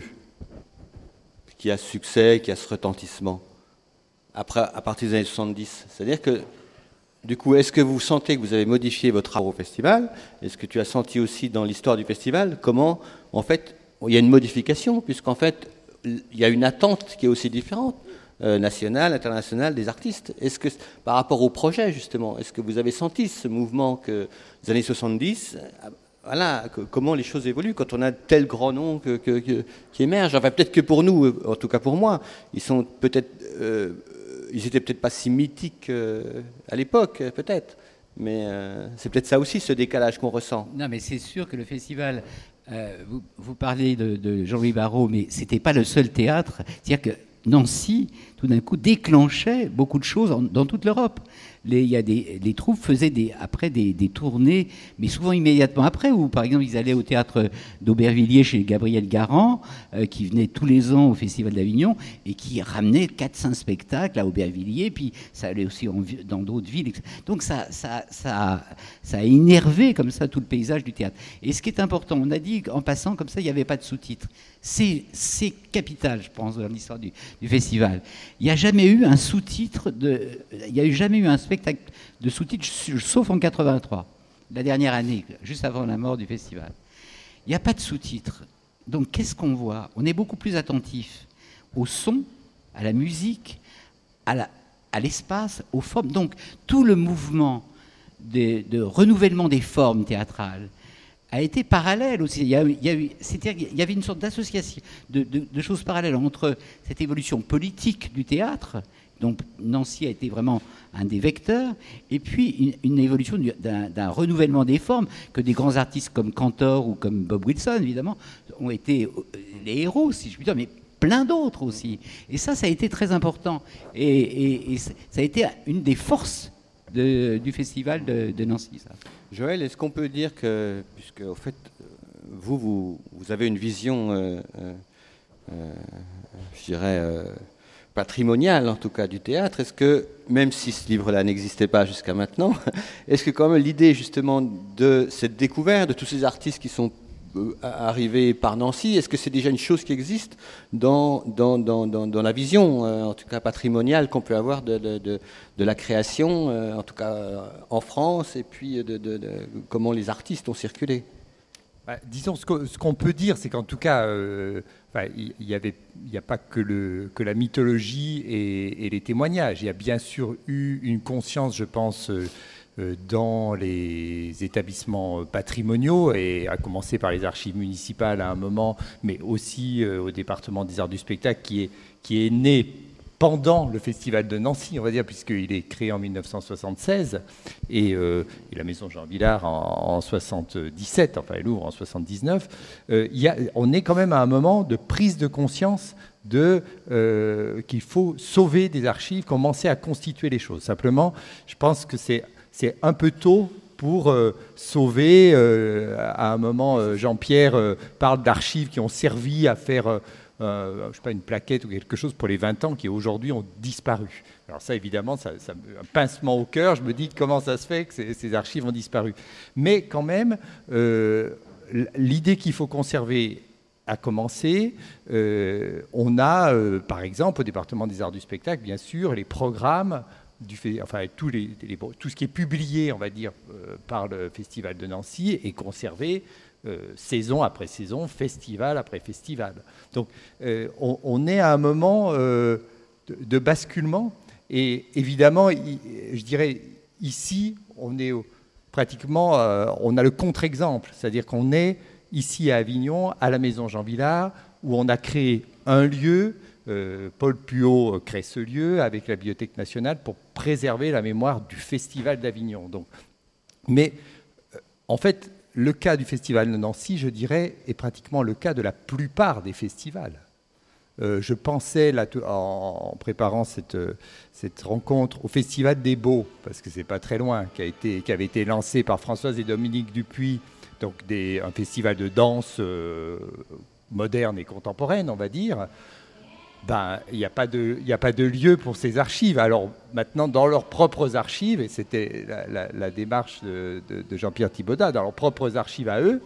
qu'il y a ce succès, qu'il y a ce retentissement, après, à partir des années soixante-dix, c'est-à-dire que, du coup, est-ce que vous sentez que vous avez modifié votre rapport au festival ? Est-ce que tu as senti aussi dans l'histoire du festival comment, en fait, il y a une modification, puisqu'en fait, il y a une attente qui est aussi différente, euh, nationale, internationale, des artistes. Est-ce que, par rapport au projet, justement, est-ce que vous avez senti ce mouvement que, des années soixante-dix, euh, voilà, que, comment les choses évoluent quand on a tel grand nom que, que, que, qui émerge. Enfin, peut-être que pour nous, en tout cas pour moi, ils sont peut-être, euh, ils étaient peut-être pas si mythiques euh, à l'époque, peut-être. Mais euh, c'est peut-être ça aussi, ce décalage qu'on ressent. Non, mais c'est sûr que le festival... Euh, vous, vous parlez de, de Jean-Louis Barrault, mais ce n'était pas le seul théâtre. C'est-à-dire que Nancy, tout d'un coup, déclenchait beaucoup de choses en, dans toute l'Europe. Les, y a des, les troupes faisaient des, après des, des tournées, mais souvent immédiatement après, où par exemple ils allaient au théâtre d'Aubervilliers chez Gabriel Garand, euh, qui venait tous les ans au Festival d'Avignon, et qui ramenait quatre cinq spectacles à Aubervilliers, puis ça allait aussi en, dans d'autres villes. Donc ça, ça, ça, ça a énervé comme ça tout le paysage du théâtre. Et ce qui est important, on a dit en passant comme ça, il n'y avait pas de sous-titres. C'est, c'est capital, je pense, dans l'histoire du, du festival. Il n'y a jamais eu un sous-titre, de, il n'y a eu jamais eu un spectacle de sous-titres, sauf en quatre-vingt-trois, la dernière année, juste avant la mort du festival. Il n'y a pas de sous-titres. Donc qu'est-ce qu'on voit ? On est beaucoup plus attentif au son, à la musique, à, la, à l'espace, aux formes. Donc tout le mouvement de, de renouvellement des formes théâtrales a été parallèle aussi. Il y, a, il, y a eu, c'est-à-dire qu'il y avait une sorte d'association, de, de, de choses parallèles entre cette évolution politique du théâtre, dont Nancy a été vraiment un des vecteurs, et puis une, une évolution du, d'un, d'un renouvellement des formes, que des grands artistes comme Cantor ou comme Bob Wilson, évidemment, ont été les héros, si je puis dire, mais plein d'autres aussi. Et ça, ça a été très important. Et, et, et ça a été une des forces de, du festival de, de Nancy, ça. Joël, est-ce qu'on peut dire que, puisque au fait, vous, vous, vous avez une vision, euh, euh, je dirais, euh, patrimoniale en tout cas du théâtre, est-ce que, même si ce livre-là n'existait pas jusqu'à maintenant, est-ce que quand même l'idée justement de cette découverte, de tous ces artistes qui sont euh, arrivés par Nancy, est-ce que c'est déjà une chose qui existe dans, dans, dans, dans, dans la vision, euh, en tout cas patrimoniale, qu'on peut avoir de, de, de, de la création, euh, en tout cas euh, en France, et puis de, de, de, de comment les artistes ont circulé? Bah, disons, ce, que, ce qu'on peut dire, c'est qu'en tout cas, euh, enfin, il n'y avait, il n'y a pas que, le, que la mythologie et, et les témoignages. Il y a bien sûr eu une conscience, je pense, euh, dans les établissements patrimoniaux, et à commencer par les archives municipales à un moment, mais aussi euh, au département des arts du spectacle, qui est, qui est né pendant le Festival de Nancy, on va dire, puisqu'il est créé en mille neuf cent soixante-seize et, euh, et la Maison Jean Vilar en, en soixante-dix-sept, enfin elle ouvre en soixante-dix-neuf. Euh, y a, on est quand même à un moment de prise de conscience de, euh, qu'il faut sauver des archives, commencer à constituer les choses. Simplement, je pense que c'est, c'est un peu tôt pour euh, sauver. Euh, à un moment, euh, Jean-Pierre euh, parle d'archives qui ont servi à faire, euh, euh, je sais pas, une plaquette ou quelque chose pour les vingt ans qui aujourd'hui ont disparu. Alors ça, évidemment, ça, ça me, un pincement au cœur. Je me dis comment ça se fait que ces, ces archives ont disparu. Mais quand même, euh, l'idée qu'il faut conserver a commencé. Euh, on a, euh, par exemple, au département des arts du spectacle, bien sûr, les programmes du fait, enfin tous les, les, tout ce qui est publié, on va dire, euh, par le Festival de Nancy est conservé euh, saison après saison, festival après festival. Donc, euh, on, on est à un moment euh, de, de basculement. Et évidemment, il, je dirais ici, on est au, pratiquement, euh, on a le contre-exemple, c'est-à-dire qu'on est ici à Avignon, à la Maison Jean Vilar, où on a créé un lieu, euh, Paul Puot crée ce lieu avec la Bibliothèque nationale pour préserver la mémoire du Festival d'Avignon. Donc, mais euh, en fait, le cas du Festival de Nancy, je dirais, est pratiquement le cas de la plupart des festivals. Euh, je pensais, là, en, en préparant cette, cette rencontre, au Festival des Beaux, parce que c'est pas très loin, qui, a été, qui avait été lancé par Françoise et Dominique Dupuis, donc des, un festival de danse euh, moderne et contemporaine, on va dire. Ben, il n'y a pas de, il n'y a pas de lieu pour ces archives. Alors maintenant, dans leurs propres archives, et c'était la, la, la démarche de, de, de Jean-Pierre Thibaudat, dans leurs propres archives à eux,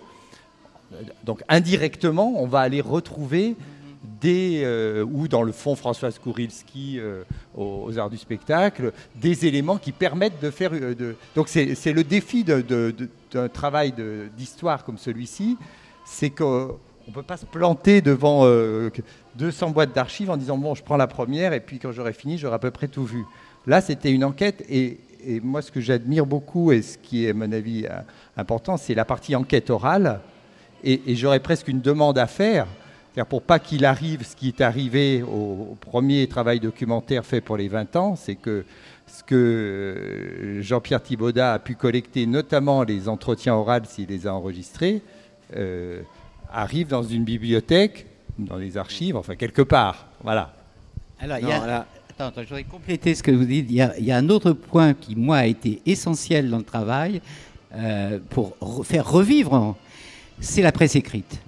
donc indirectement, on va aller retrouver des, euh, ou dans le fonds Françoise Kourilski euh, aux, aux arts du spectacle, des éléments qui permettent de faire... Euh, de... Donc c'est, c'est le défi de, de, de, d'un travail de, d'histoire comme celui-ci, c'est qu'on ne peut pas se planter devant euh, deux cents boîtes d'archives en disant « bon, je prends la première et puis quand j'aurai fini, j'aurai à peu près tout vu ». Là, c'était une enquête et, et moi, ce que j'admire beaucoup et ce qui est, à mon avis, important, c'est la partie enquête orale et, et j'aurais presque une demande à faire. C'est-à-dire pour pas qu'il arrive ce qui est arrivé au, au premier travail documentaire fait pour les vingt ans, c'est que ce que Jean-Pierre Thibaudat a pu collecter, notamment les entretiens oraux s'il les a enregistrés, euh, arrive dans une bibliothèque, dans les archives, enfin quelque part. Voilà. Alors, Non, il y a... là- Attends, attends, je voudrais compléter ce que vous dites. Il y a, il y a un autre point qui, moi, a été essentiel dans le travail euh, pour re- faire revivre, en- c'est la presse écrite.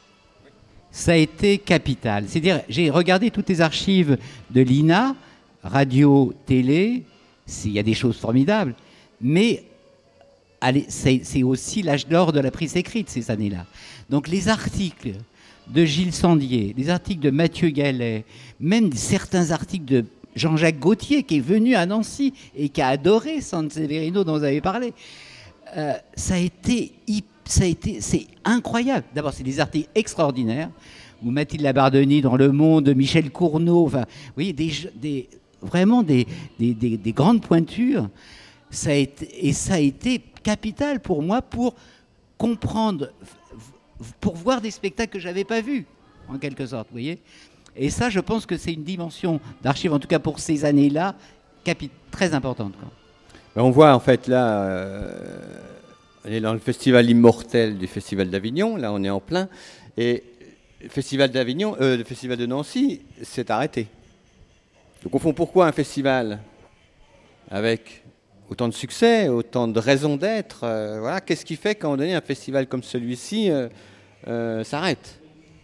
Ça a été capital. C'est-à-dire, j'ai regardé toutes les archives de l'I N A, radio, télé, il y a des choses formidables, mais allez, c'est, c'est aussi l'âge d'or de la presse écrite ces années-là. Donc les articles de Gilles Sandier, les articles de Mathieu Gallet, même certains articles de Jean-Jacques Gaultier qui est venu à Nancy et qui a adoré San Severino dont vous avez parlé, euh, ça a été hyper. Ça a été, c'est incroyable. D'abord, c'est des articles extraordinaires. Ou Mathilde Labardenie dans Le Monde, Michel Cournot, enfin, vous voyez, des, des, vraiment des, des, des, des grandes pointures. Ça a été, et ça a été capital pour moi pour comprendre, pour voir des spectacles que je n'avais pas vus, en quelque sorte, vous voyez. Et ça, je pense que c'est une dimension d'archives, en tout cas pour ces années-là, capi- très importante, quoi. On voit en fait là... Euh... On est dans le festival immortel du Festival d'Avignon, là on est en plein, et le Festival d'Avignon, euh, le Festival de Nancy s'est arrêté. Donc au fond, pourquoi un festival avec autant de succès, autant de raisons d'être, euh, voilà, qu'est-ce qui fait qu'à un moment donné, un festival comme celui-ci euh, euh, s'arrête ?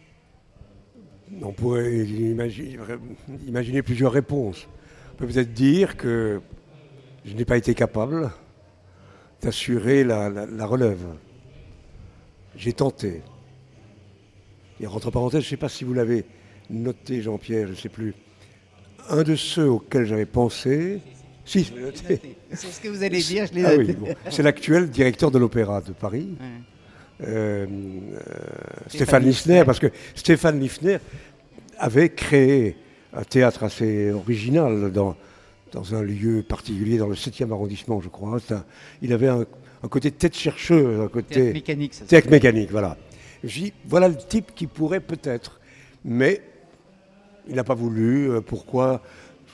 On pourrait imaginer, imaginer plusieurs réponses. On peut peut-être dire que je n'ai pas été capable d'assurer la, la, la relève. J'ai tenté. Et entre parenthèses, je ne sais pas si vous l'avez noté, Jean-Pierre, je ne sais plus. Un de ceux auxquels j'avais pensé... Si, je l'ai noté. C'est ce que vous allez dire, je l'ai Ah noté. oui, bon. C'est l'actuel directeur de l'Opéra de Paris, Ouais. euh, euh, Stéphane Lifner, parce que Stéphane Lifner avait créé un théâtre assez original dans... dans un lieu particulier, dans le septième arrondissement, je crois. Un, il avait un, un côté tête chercheuse, un côté... Théâtre mécanique, ça Théâtre mécanique, voilà. Je dis, voilà le type qui pourrait peut-être, mais il n'a pas voulu. Pourquoi ?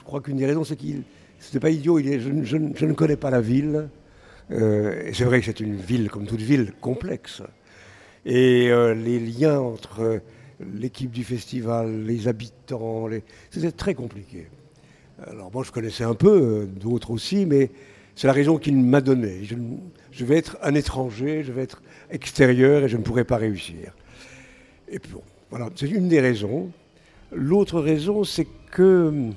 crois qu'une des raisons, c'est qu'il c'était pas idiot. Il est, je, je, je ne connais pas la ville. Euh, et c'est vrai que c'est une ville, comme toute ville, complexe. Et euh, les liens entre euh, l'équipe du festival, les habitants, les... c'était très compliqué. Alors moi, je connaissais un peu, euh, d'autres aussi, mais c'est la raison qu'il m'a donnée. Je, je vais être un étranger, je vais être extérieur et je ne pourrai pas réussir. Et puis bon, voilà, c'est une des raisons. L'autre raison, c'est que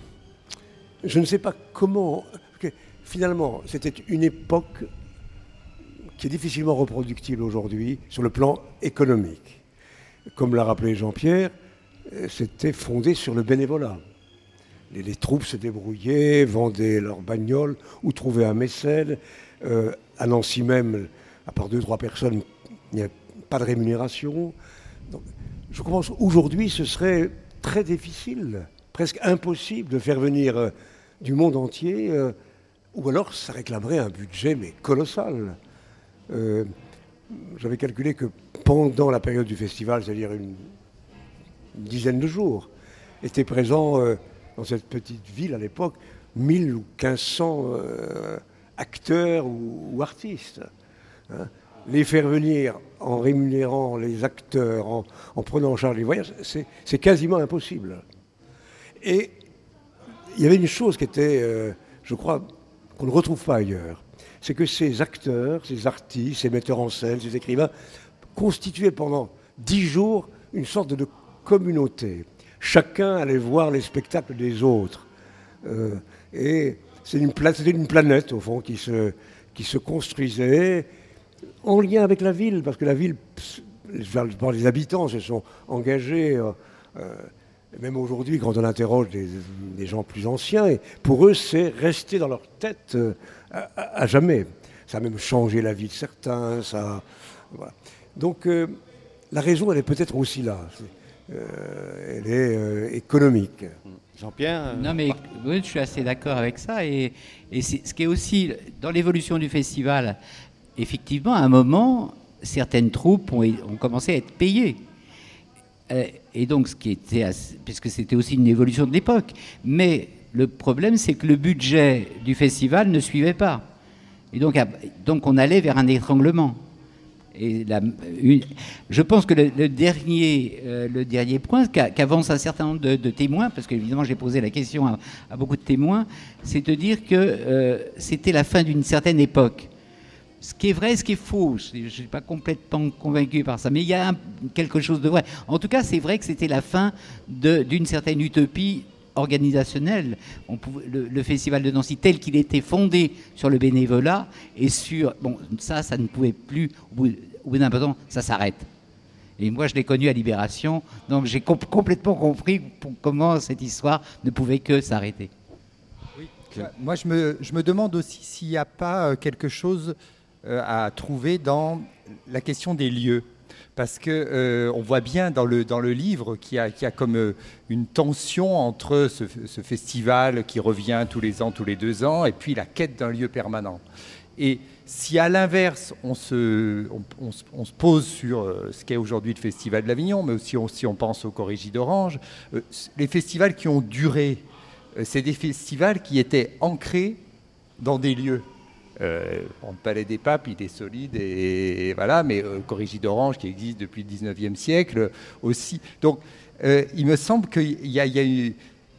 je ne sais pas comment... Finalement, c'était une époque qui est difficilement reproductible aujourd'hui sur le plan économique. Comme l'a rappelé Jean-Pierre, c'était fondé sur le bénévolat. Les, les troupes se débrouillaient, vendaient leurs bagnoles ou trouvaient un mécène. Euh, à Nancy même, à part deux, trois personnes, il n'y avait pas de rémunération. Donc, je pense qu'aujourd'hui, ce serait très difficile, presque impossible de faire venir euh, du monde entier, euh, ou alors ça réclamerait un budget mais colossal. Euh, j'avais calculé que pendant la période du festival, c'est-à-dire une, une dizaine de jours, étaient présents euh, dans cette petite ville à l'époque mille ou quinze cents euh, acteurs ou, ou artistes. Hein. Les faire venir en rémunérant les acteurs, en, en prenant en charge les voyages, c'est, c'est quasiment impossible. Et il y avait une chose qui était, euh, je crois, qu'on ne retrouve pas ailleurs. C'est que ces acteurs, ces artistes, ces metteurs en scène, ces écrivains, constituaient pendant dix jours une sorte de communauté. Chacun allait voir les spectacles des autres. Euh, et c'est une, c'était une planète, au fond, qui se, qui se construisait en lien avec la ville, parce que la ville, les habitants se sont engagés, euh, euh, même aujourd'hui, quand on interroge des, des gens plus anciens, et pour eux, c'est resté dans leur tête euh, à, à jamais. Ça a même changé la vie de certains. Ça, voilà. Donc, euh, la raison, elle est peut-être aussi là. C'est, euh, elle est euh, économique. Jean-Pierre euh... Non, mais oui, je suis assez d'accord avec ça. Et, et c'est, ce qui est aussi, dans l'évolution du festival, effectivement, à un moment, certaines troupes ont, ont commencé à être payées. Et donc, ce qui était, assez, puisque c'était aussi une évolution de l'époque. Mais le problème, c'est que le budget du festival ne suivait pas. Et donc, donc on allait vers un étranglement. Et la, une, je pense que le, le, dernier, euh, le dernier point qu'avance un certain nombre de, de témoins, parce qu'évidemment j'ai posé la question à, à beaucoup de témoins, c'est de dire que euh, c'était la fin d'une certaine époque. Ce qui est vrai, ce qui est faux, je ne suis pas complètement convaincu par ça, mais il y a un, quelque chose de vrai. En tout cas, c'est vrai que c'était la fin de, d'une certaine utopie organisationnelle. On pouvait, le, le festival de Nancy, tel qu'il était fondé sur le bénévolat, et sur... Bon, ça, ça ne pouvait plus... Au bout, au bout d'un temps, ça s'arrête. Et moi, je l'ai connu à Libération, donc j'ai comp- complètement compris pour comment cette histoire ne pouvait que s'arrêter. Oui. Moi, je me, je me demande aussi s'il n'y a pas quelque chose à trouver dans la question des lieux. Parce qu'on euh, voit bien dans le, dans le livre qu'il y a, qu'il y a comme euh, une tension entre ce, ce festival qui revient tous les ans, tous les deux ans, et puis la quête d'un lieu permanent. Et si à l'inverse, on se, on, on, on se pose sur euh, ce qu'est aujourd'hui le Festival de l'Avignon, mais aussi on, si on pense au Corrégie d'Orange, euh, les festivals qui ont duré, euh, c'est des festivals qui étaient ancrés dans des lieux. Euh, le Palais des Papes, il est solide, et, et voilà, mais euh, Corrégie d'Orange, qui existe depuis le dix-neuvième siècle aussi. Donc, euh, il me semble qu'il y a, il y a, il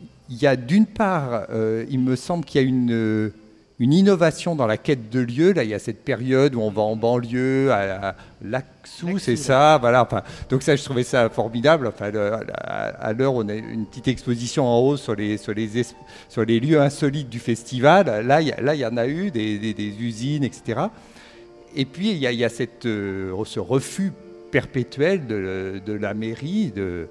y a d'une part, euh, il me semble qu'il y a une, une innovation dans la quête de lieux. Là, il y a cette période où on va en banlieue, à, à Laxou, c'est ça, voilà. Enfin, donc ça, je trouvais ça formidable. Enfin, le, à, à l'heure, on a une petite exposition en haut sur les, sur les, sur les lieux insolites du festival. Là, il y, là, il y en a eu, des, des, des usines, et cetera. Et puis, il y a, il y a cette, euh, ce refus perpétuel de, de la mairie de,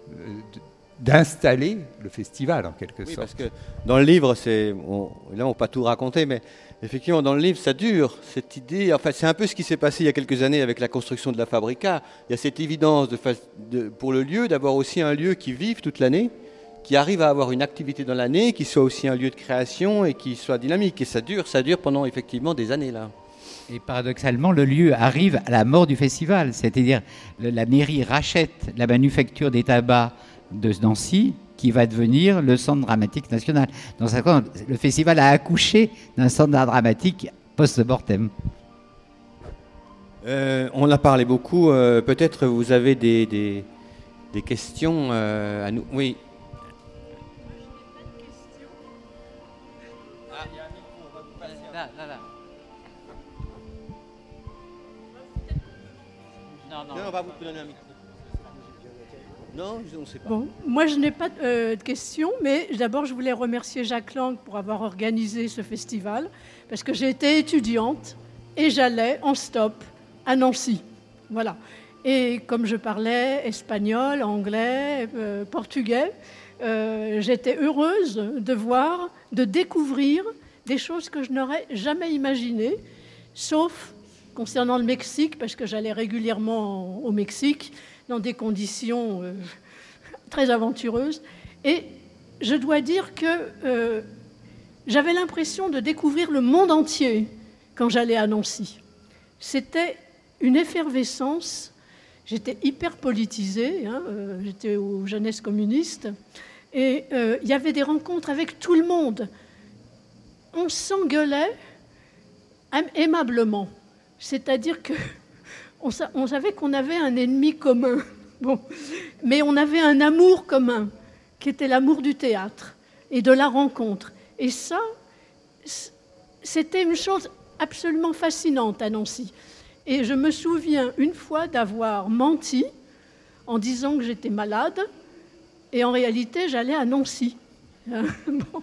de d'installer le festival, en quelque oui, sorte. Parce que dans le livre, c'est, on, là, on ne peut pas tout raconter, mais effectivement, dans le livre, ça dure, cette idée. Enfin, c'est un peu ce qui s'est passé il y a quelques années avec la construction de la Fabrica. Il y a cette évidence de, de, pour le lieu d'avoir aussi un lieu qui vive toute l'année, qui arrive à avoir une activité dans l'année, qui soit aussi un lieu de création et qui soit dynamique. Et ça dure, ça dure pendant effectivement des années, là. Et paradoxalement, le lieu arrive à la mort du festival. C'est-à-dire, la mairie rachète la manufacture des tabacs de Nancy, qui va devenir le Centre dramatique national. Donc ça, le festival a accouché d'un centre d'art dramatique post-mortem. Euh, on a parlé beaucoup. Euh, peut-être vous avez des, des, des questions euh, à nous. Oui. Là, là, là. Non, non. Non, on va vous donner un micro. Non, on ne sait pas. Bon, moi, je n'ai pas euh, de questions, mais d'abord, je voulais remercier Jacques Lang pour avoir organisé ce festival, parce que j'ai été étudiante et j'allais en stop à Nancy. Voilà. Et comme je parlais espagnol, anglais, euh, portugais, euh, j'étais heureuse de voir, de découvrir des choses que je n'aurais jamais imaginées, sauf concernant le Mexique, parce que j'allais régulièrement au Mexique, dans des conditions euh, très aventureuses. Et je dois dire que euh, j'avais l'impression de découvrir le monde entier quand j'allais à Nancy. C'était une effervescence. J'étais hyper politisée, hein, euh, j'étais aux Jeunesses communistes, et euh, il y avait des rencontres avec tout le monde. On s'engueulait aimablement, c'est-à-dire que On, sa- on savait qu'on avait un ennemi commun, bon. Mais on avait un amour commun, qui était l'amour du théâtre et de la rencontre. Et ça, c'était une chose absolument fascinante à Nancy. Et je me souviens une fois d'avoir menti en disant que j'étais malade, et en réalité, j'allais à Nancy. Bon.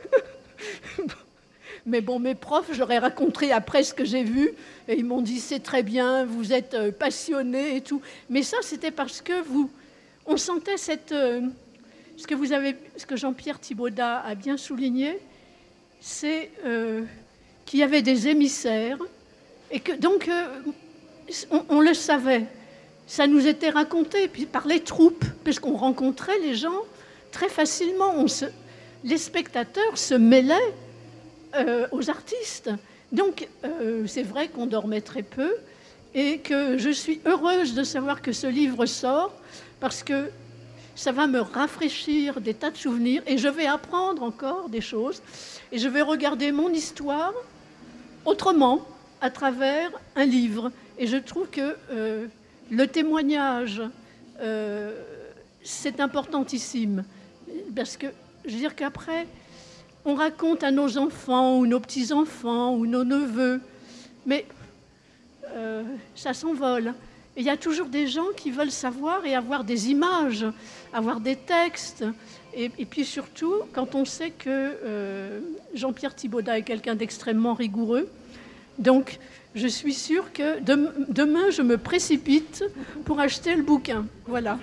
Mais bon, mes profs, je leur ai raconté après ce que j'ai vu, et ils m'ont dit, c'est très bien, vous êtes euh, passionné et tout. Mais ça, c'était parce que vous, on sentait cette, euh, ce que vous avez, ce que Jean-Pierre Thibaudat a bien souligné, c'est euh, qu'il y avait des émissaires, et que donc, euh, on, on le savait. Ça nous était raconté, puis par les troupes, parce qu'on rencontrait les gens très facilement. On se, les spectateurs se mêlaient Euh, aux artistes. Donc, euh, c'est vrai qu'on dormait très peu et que je suis heureuse de savoir que ce livre sort parce que ça va me rafraîchir des tas de souvenirs et je vais apprendre encore des choses et je vais regarder mon histoire autrement à travers un livre. Et je trouve que euh, le témoignage, euh, c'est importantissime parce que je veux dire qu'après, on raconte à nos enfants ou nos petits-enfants ou nos neveux, mais euh, ça s'envole. Et il y a toujours des gens qui veulent savoir et avoir des images, avoir des textes. Et, et puis surtout, quand on sait que euh, Jean-Pierre Thibaudat est quelqu'un d'extrêmement rigoureux, donc je suis sûre que de, demain, je me précipite pour acheter le bouquin. Voilà.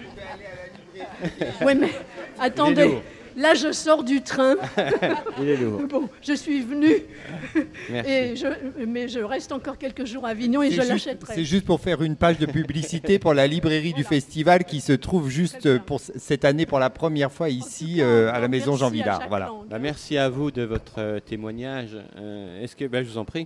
Oui, mais attendez. Là, je sors du train. Il est lourd. Bon, je suis venue. Merci. Et je, mais je reste encore quelques jours à Avignon et C'est je juste- l'achèterai. C'est juste pour faire une page de publicité pour la librairie du festival qui se trouve juste pour c- cette année pour la première fois ici euh, à la maison Jean Villard. Voilà. Bah, merci à vous de votre euh, témoignage. Euh, est-ce que, bah, je vous en prie.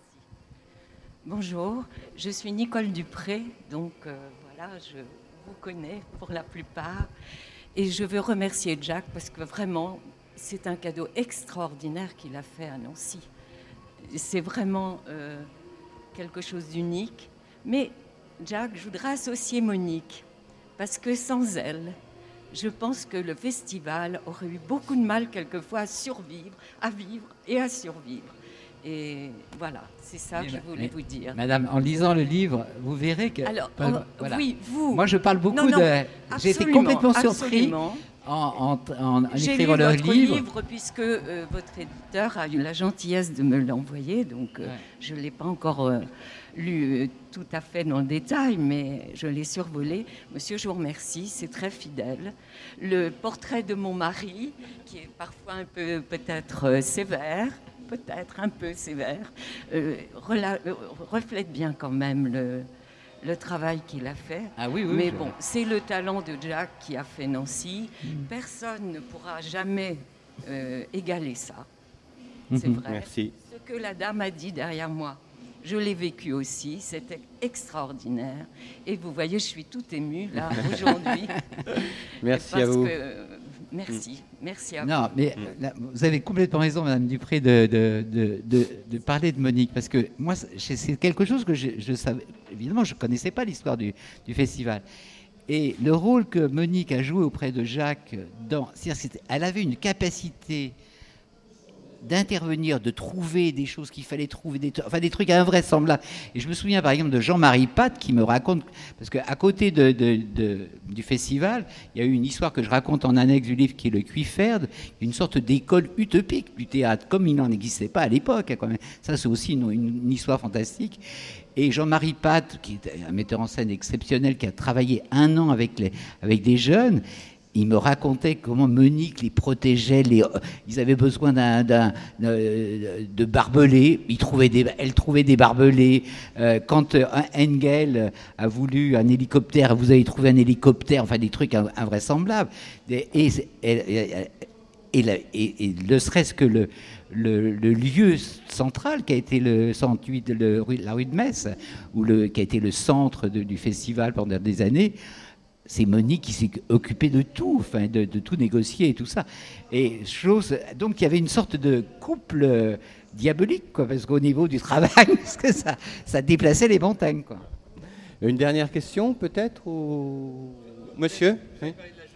Bonjour, je suis Nicole Dupré, donc euh, voilà, je vous connais pour la plupart. Et je veux remercier Jack parce que vraiment, c'est un cadeau extraordinaire qu'il a fait à Nancy. C'est vraiment euh, quelque chose d'unique. Mais Jack, je voudrais associer Monique parce que sans elle, je pense que le festival aurait eu beaucoup de mal quelquefois à survivre, à vivre et à survivre. Et voilà, c'est ça que je voulais mais, vous dire. Madame, en lisant le livre, vous verrez que... Alors, Enfin, on- voilà. oui, vous. Moi, je parle beaucoup Non, non, de... J'ai été absolument, complètement surpris absolument. en, en, en, en J'ai lu écrivant le votre livre. livre puisque euh, votre éditeur a eu la gentillesse de me l'envoyer, donc euh, Ouais. je ne l'ai pas encore euh, lu euh, tout à fait dans le détail, mais je l'ai survolé. Monsieur, je vous remercie, c'est très fidèle. Le portrait de mon mari, qui est parfois un peu peut-être euh, sévère, peut-être un peu sévère, euh, rela- euh, reflète bien quand même le, le travail qu'il a fait. Ah oui, oui. Mais je- bon, c'est le talent de Jack qui a fait Nancy. Personne ne pourra jamais euh, égaler ça. C'est Mhm. vrai. Merci. Ce que la dame a dit derrière moi, je l'ai vécu aussi. C'était extraordinaire. Et vous voyez, je suis toute émue là aujourd'hui. Merci parce à vous. que Merci, merci à vous. Non, mais là, vous avez complètement raison, Madame Dupré, de, de, de, de, de parler de Monique, parce que moi, c'est quelque chose que je, je savais. Évidemment, je ne connaissais pas l'histoire du, du festival. Et le rôle que Monique a joué auprès de Jacques, dans, c'est-à-dire, elle avait une capacité d'intervenir, de trouver des choses qu'il fallait trouver, des, enfin des trucs invraisemblables. Et je me souviens par exemple de Jean-Marie Pat qui me raconte, parce qu'à côté de, de, de, du festival, il y a eu une histoire que je raconte en annexe du livre qui est le Cuiferde, une sorte d'école utopique du théâtre, comme il n'en existait pas à l'époque. Quand même. Ça, c'est aussi une, une histoire fantastique. Et Jean-Marie Pat, qui est un metteur en scène exceptionnel, qui a travaillé un an avec, les, avec des jeunes, il me racontait comment Monique les protégeait. Les, ils avaient besoin d'un, d'un, de barbelés. Ils trouvaient des, elle trouvait des barbelés. Euh, quand Engel a voulu un hélicoptère, vous avez trouvé un hélicoptère. Enfin, des trucs invraisemblables. Et, et, et, et, et, et ne serait-ce que le, le, le lieu central qui a été le centre, le, la rue de Metz, ou le, qui a été le centre de, du festival pendant des années. C'est Monique qui s'est occupée de tout, enfin de, de tout négocier et tout ça. Et chose, donc il y avait une sorte de couple euh, diabolique, quoi, parce qu'au niveau du travail, parce que ça, ça déplaçait les montagnes, quoi. Une dernière question, peut-être, ou... Monsieur oui.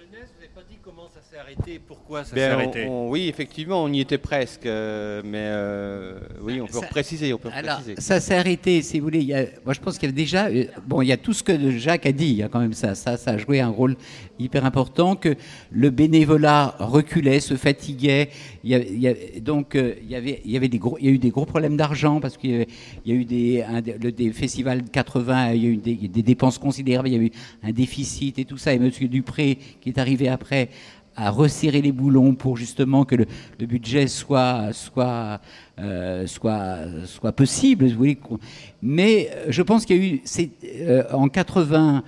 Arrêté, pourquoi ça ben s'est arrêté on, on, Oui, effectivement, on y était presque, euh, mais euh, oui, on peut ça, préciser. On peut alors, préciser. Ça s'est arrêté, si vous voulez. Il y a, moi, je pense qu'il y avait déjà, bon, il y a tout ce que Jacques a dit. Il y a quand même ça, ça, ça a joué un rôle hyper important. Que le bénévolat reculait, se fatiguait. Il y avait, il y avait, donc, euh, il y avait, il y avait des gros, il y a eu des gros problèmes d'argent parce qu'il y, avait, il y a eu des, un, le, des festivals de quatre-vingts, il y a eu des, des dépenses considérables, il y a eu un déficit et tout ça. Et Monsieur Dupré, qui est arrivé après, à resserrer les boulons pour justement que le, le budget soit, soit, euh, soit, soit possible. Vous voyez. Mais je pense qu'il y a eu, c'est, euh, en quatre-vingts,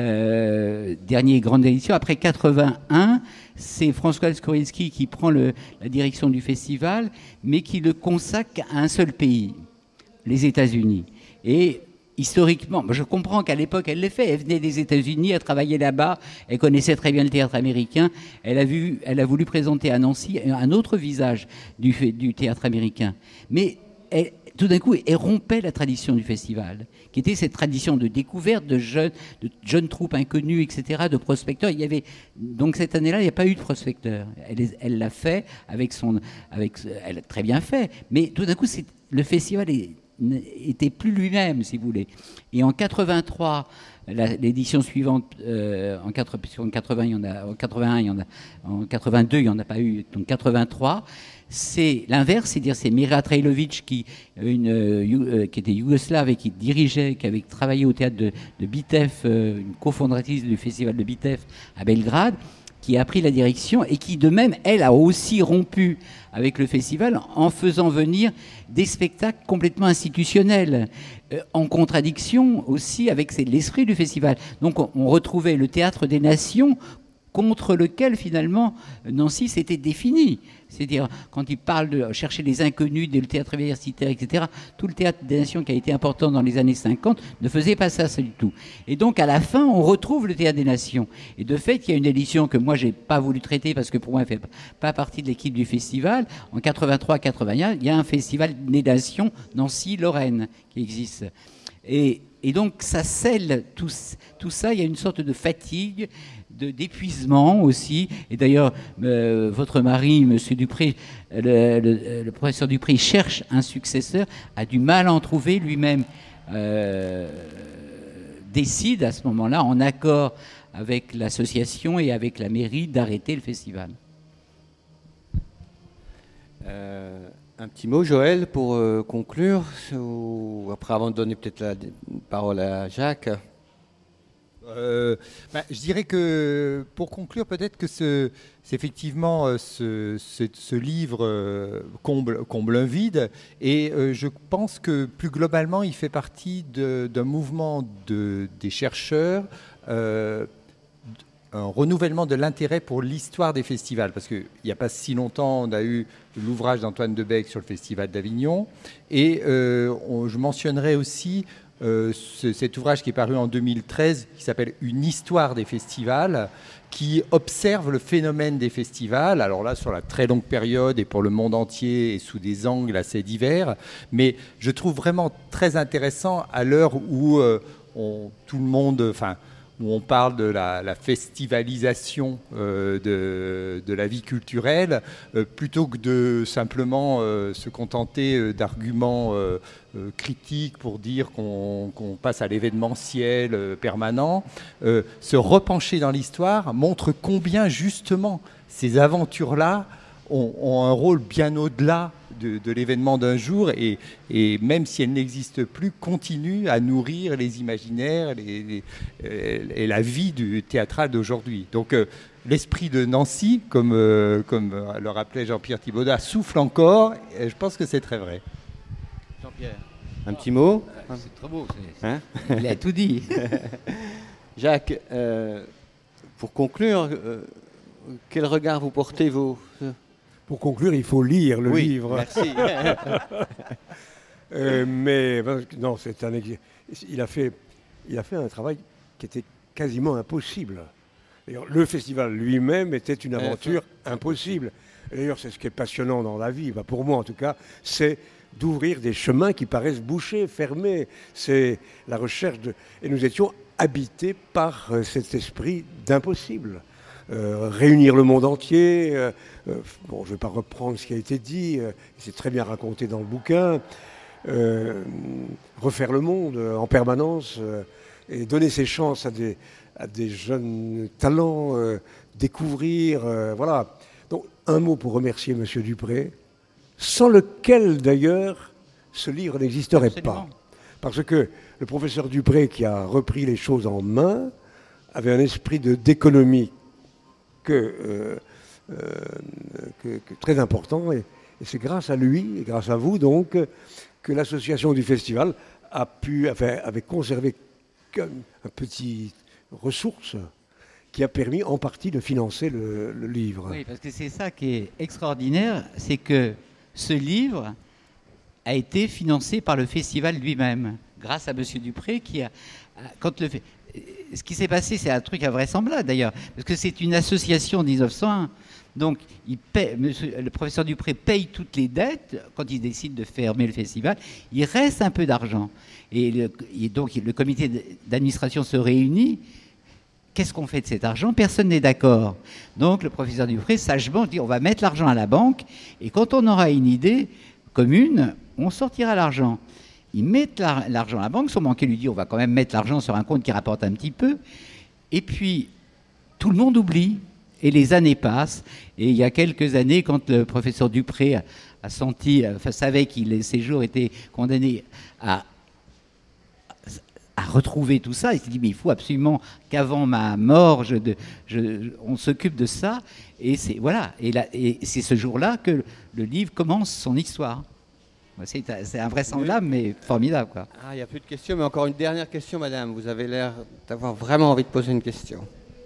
euh, dernière grande édition, après quatre-vingt-un, c'est François Skorinski qui prend le, la direction du festival, mais qui le consacre à un seul pays, les États-Unis. Et historiquement, je comprends qu'à l'époque, elle l'ait fait. Elle venait des États-Unis, elle travaillait là-bas, elle connaissait très bien le théâtre américain. Elle a, vu, elle a voulu présenter à Nancy un autre visage du, du théâtre américain. Mais elle, tout d'un coup, elle rompait la tradition du festival, qui était cette tradition de découverte de jeunes, de jeunes troupes inconnues, et cetera, de prospecteurs. Il y avait, donc cette année-là, il n'y a pas eu de prospecteurs. Elle, elle l'a fait avec son... Avec, elle a très bien fait. Mais tout d'un coup, c'est, le festival est... n'était plus lui-même, si vous voulez. Et en quatre-vingt-trois, la, l'édition suivante, euh, en, quatre, en, quatre-vingts, il y en a, en quatre-vingt-un, il y en a, en quatre-vingt-deux, il n'y en a pas eu, donc quatre-vingt-trois, c'est l'inverse, c'est-à-dire c'est Mira Trailovic qui, une, euh, qui était yougoslave et qui dirigeait, qui avait travaillé au théâtre de, de Bitef, euh, une cofondatrice du festival de Bitef à Belgrade, qui a pris la direction et qui, de même, elle a aussi rompu avec le festival en faisant venir des spectacles complètement institutionnels, euh, en contradiction aussi avec l'esprit du festival. Donc on, on retrouvait le théâtre des nations contre lequel, finalement, Nancy s'était défini. C'est-à-dire, quand il parle de chercher les inconnus, le théâtre universitaire, et cetera, tout le théâtre des nations qui a été important dans les années cinquante ne faisait pas ça, ça du tout. Et donc, à la fin, on retrouve le théâtre des nations. Et de fait, il y a une édition que moi, je n'ai pas voulu traiter parce que pour moi, elle ne fait pas partie de l'équipe du festival. En quatre-vingt-trois quatre-vingt-un, il y a un festival des nations Nancy-Lorraine qui existe. Et, et donc, ça scelle tout, tout ça. Il y a une sorte de fatigue, de, d'épuisement aussi. Et d'ailleurs, euh, votre mari, M. Dupré, le, le, le professeur Dupré, cherche un successeur, a du mal à en trouver lui-même, euh, décide à ce moment-là, en accord avec l'association et avec la mairie, d'arrêter le festival. Euh, un petit mot, Joël, pour euh, conclure, ou après, avant de donner peut-être la parole à Jacques. Euh, bah, je dirais que, pour conclure, peut-être que ce, c'est effectivement ce, ce, ce livre euh, comble, comble un vide, et euh, je pense que plus globalement, il fait partie de, d'un mouvement de, des chercheurs, euh, un renouvellement de l'intérêt pour l'histoire des festivals, parce qu'il n'y a pas si longtemps, on a eu l'ouvrage d'Antoine Debec sur le Festival d'Avignon, et euh, on, je mentionnerai aussi euh, ce, cet ouvrage qui est paru en deux mille treize, qui s'appelle « Une histoire des festivals », qui observe le phénomène des festivals, alors là sur la très longue période et pour le monde entier et sous des angles assez divers, mais je trouve vraiment très intéressant à l'heure où euh, on, tout le monde, enfin, où on parle de la, la festivalisation euh, de, de la vie culturelle, euh, plutôt que de simplement euh, se contenter euh, d'arguments euh, euh, critiques pour dire qu'on, qu'on passe à l'événementiel euh, permanent. Euh, se repencher dans l'histoire montre combien justement ces aventures-là ont, ont un rôle bien au-delà de, de l'événement d'un jour et, et même si elles n'existent plus, continuent à nourrir les imaginaires les, les, et la vie du théâtral d'aujourd'hui. Donc euh, l'esprit de Nancy, comme, euh, comme le rappelait Jean-Pierre Thibaudat, souffle encore, et je pense que c'est très vrai. Jean-Pierre, un petit mot? C'est trop beau. C'est, hein il a tout dit. Jacques, euh, pour conclure, euh, quel regard vous portez, vous? Pour conclure, il faut lire le oui, livre. Merci. euh, mais non, c'est un. Il a fait, il a fait un travail qui était quasiment impossible. D'ailleurs, le festival lui-même était une aventure euh, impossible. D'ailleurs, c'est ce qui est passionnant dans la vie. Bah, pour moi, en tout cas, c'est d'ouvrir des chemins qui paraissent bouchés, fermés. C'est la recherche de. Et nous étions habités par euh, cet esprit d'impossible. Euh, réunir le monde entier. Euh, euh, bon, je ne vais pas reprendre ce qui a été dit, euh, c'est très bien raconté dans le bouquin. Euh, refaire le monde euh, en permanence euh, et donner ses chances à des, à des jeunes talents, euh, découvrir. Euh, voilà. Donc, un mot pour remercier M. Dupré, sans lequel, d'ailleurs, ce livre n'existerait Absolument. pas. Parce que le professeur Dupré, qui a repris les choses en main, avait un esprit de, d'économie Que, euh, euh, que, que très important et, et c'est grâce à lui et grâce à vous donc que l'association du festival a pu avait, avait conservé un, un petit ressource qui a permis en partie de financer le, le livre. Oui, parce que c'est ça qui est extraordinaire, c'est que ce livre a été financé par le festival lui-même, grâce à M. Dupré qui a quand le ce qui s'est passé, c'est un truc invraisemblable d'ailleurs, parce que c'est une association mille neuf cent un. Donc, il paie, monsieur, le professeur Dupré paye toutes les dettes quand il décide de fermer le festival. Il reste un peu d'argent. Et, le, et donc, le comité d'administration se réunit. Qu'est-ce qu'on fait de cet argent? Personne n'est d'accord. Donc, le professeur Dupré, sagement, dit on va mettre l'argent à la banque. Et quand on aura une idée commune, on sortira l'argent. Ils mettent l'argent à la banque, son banquier lui dit on va quand même mettre l'argent sur un compte qui rapporte un petit peu. Et puis, tout le monde oublie. Et les années passent. Et il y a quelques années, quand le professeur Dupré a, a senti, enfin, savait que les séjours étaient condamnés à, à retrouver tout ça, il s'est dit mais il faut absolument qu'avant ma mort, je, je, on s'occupe de ça. Et c'est, voilà. Et, là, et c'est ce jour-là que le livre commence son histoire. C'est, c'est invraisemblable, mais formidable, quoi. Ah, il n'y a plus de questions, mais encore une dernière question, madame. Vous avez l'air d'avoir vraiment envie de poser une question.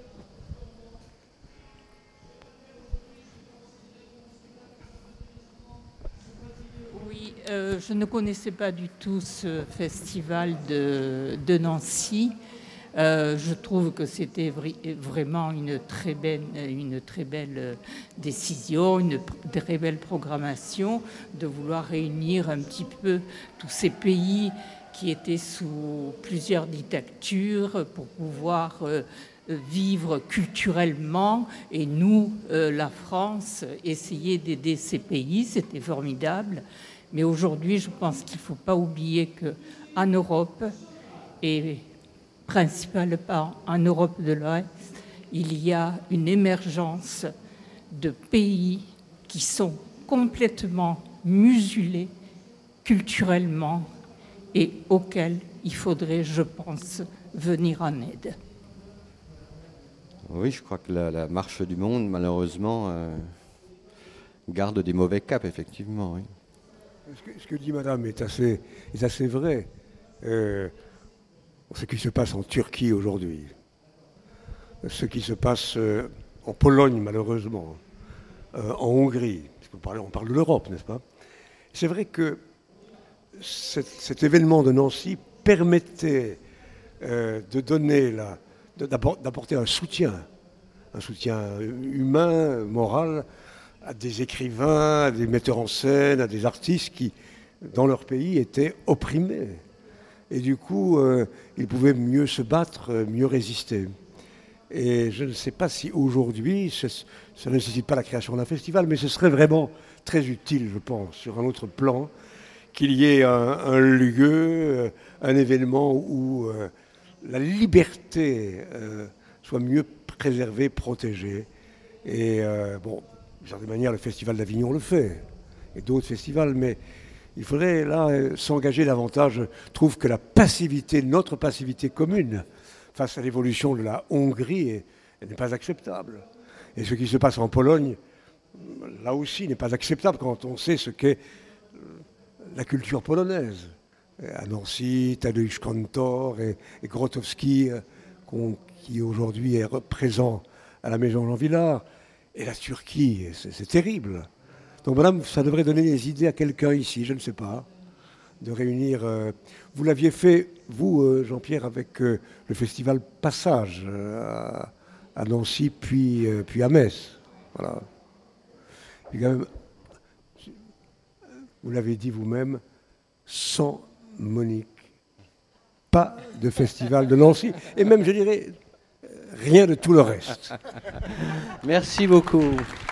Oui, euh, je ne connaissais pas du tout ce festival de, de Nancy. Euh, je trouve que c'était vri- vraiment une très belle, une très belle décision, une très belle programmation de vouloir réunir un petit peu tous ces pays qui étaient sous plusieurs dictatures pour pouvoir euh, vivre culturellement. Et nous, euh, la France, essayer d'aider ces pays, c'était formidable. Mais aujourd'hui, je pense qu'il ne faut pas oublier qu'en Europe, et principalement en Europe de l'Ouest, il y a une émergence de pays qui sont complètement muselés culturellement et auxquels il faudrait, je pense, venir en aide. Oui, je crois que la, la marche du monde, malheureusement, euh, garde des mauvais caps, effectivement. Oui. Ce que, ce que dit madame est assez, est assez vrai. Euh, ce qui se passe en Turquie aujourd'hui, ce qui se passe euh, en Pologne, malheureusement, euh, en Hongrie, parce qu'on parle, on parle de l'Europe, n'est-ce pas? C'est vrai que cet, cet événement de Nancy permettait euh, de donner la, de, d'apporter un soutien, un soutien humain, moral, à des écrivains, à des metteurs en scène, à des artistes qui, dans leur pays, étaient opprimés. Et du coup, euh, ils pouvaient mieux se battre, mieux résister. Et je ne sais pas si aujourd'hui, ça ne nécessite pas la création d'un festival, mais ce serait vraiment très utile, je pense, sur un autre plan, qu'il y ait un, un lieu, un événement où euh, la liberté euh, soit mieux préservée, protégée. Et euh, bon, d'une certaine manière, le Festival d'Avignon le fait, et d'autres festivals, mais il faudrait là s'engager davantage. Je trouve que la passivité, notre passivité commune, face à l'évolution de la Hongrie, elle n'est pas acceptable. Et ce qui se passe en Pologne, là aussi, n'est pas acceptable quand on sait ce qu'est la culture polonaise. À Nancy, Tadeusz Kantor et, et Grotowski, qui aujourd'hui est présent à la Maison Jean Vilar. Et la Turquie, c'est, c'est terrible. Donc madame, ça devrait donner des idées à quelqu'un ici, je ne sais pas, de réunir... Euh, vous l'aviez fait, vous, euh, Jean-Pierre, avec euh, le festival Passage euh, à, à Nancy, puis, euh, puis à Metz. Voilà. Et quand même, vous l'avez dit vous-même, sans Monique, pas de festival de Nancy. Et même, je dirais, rien de tout le reste. Merci beaucoup.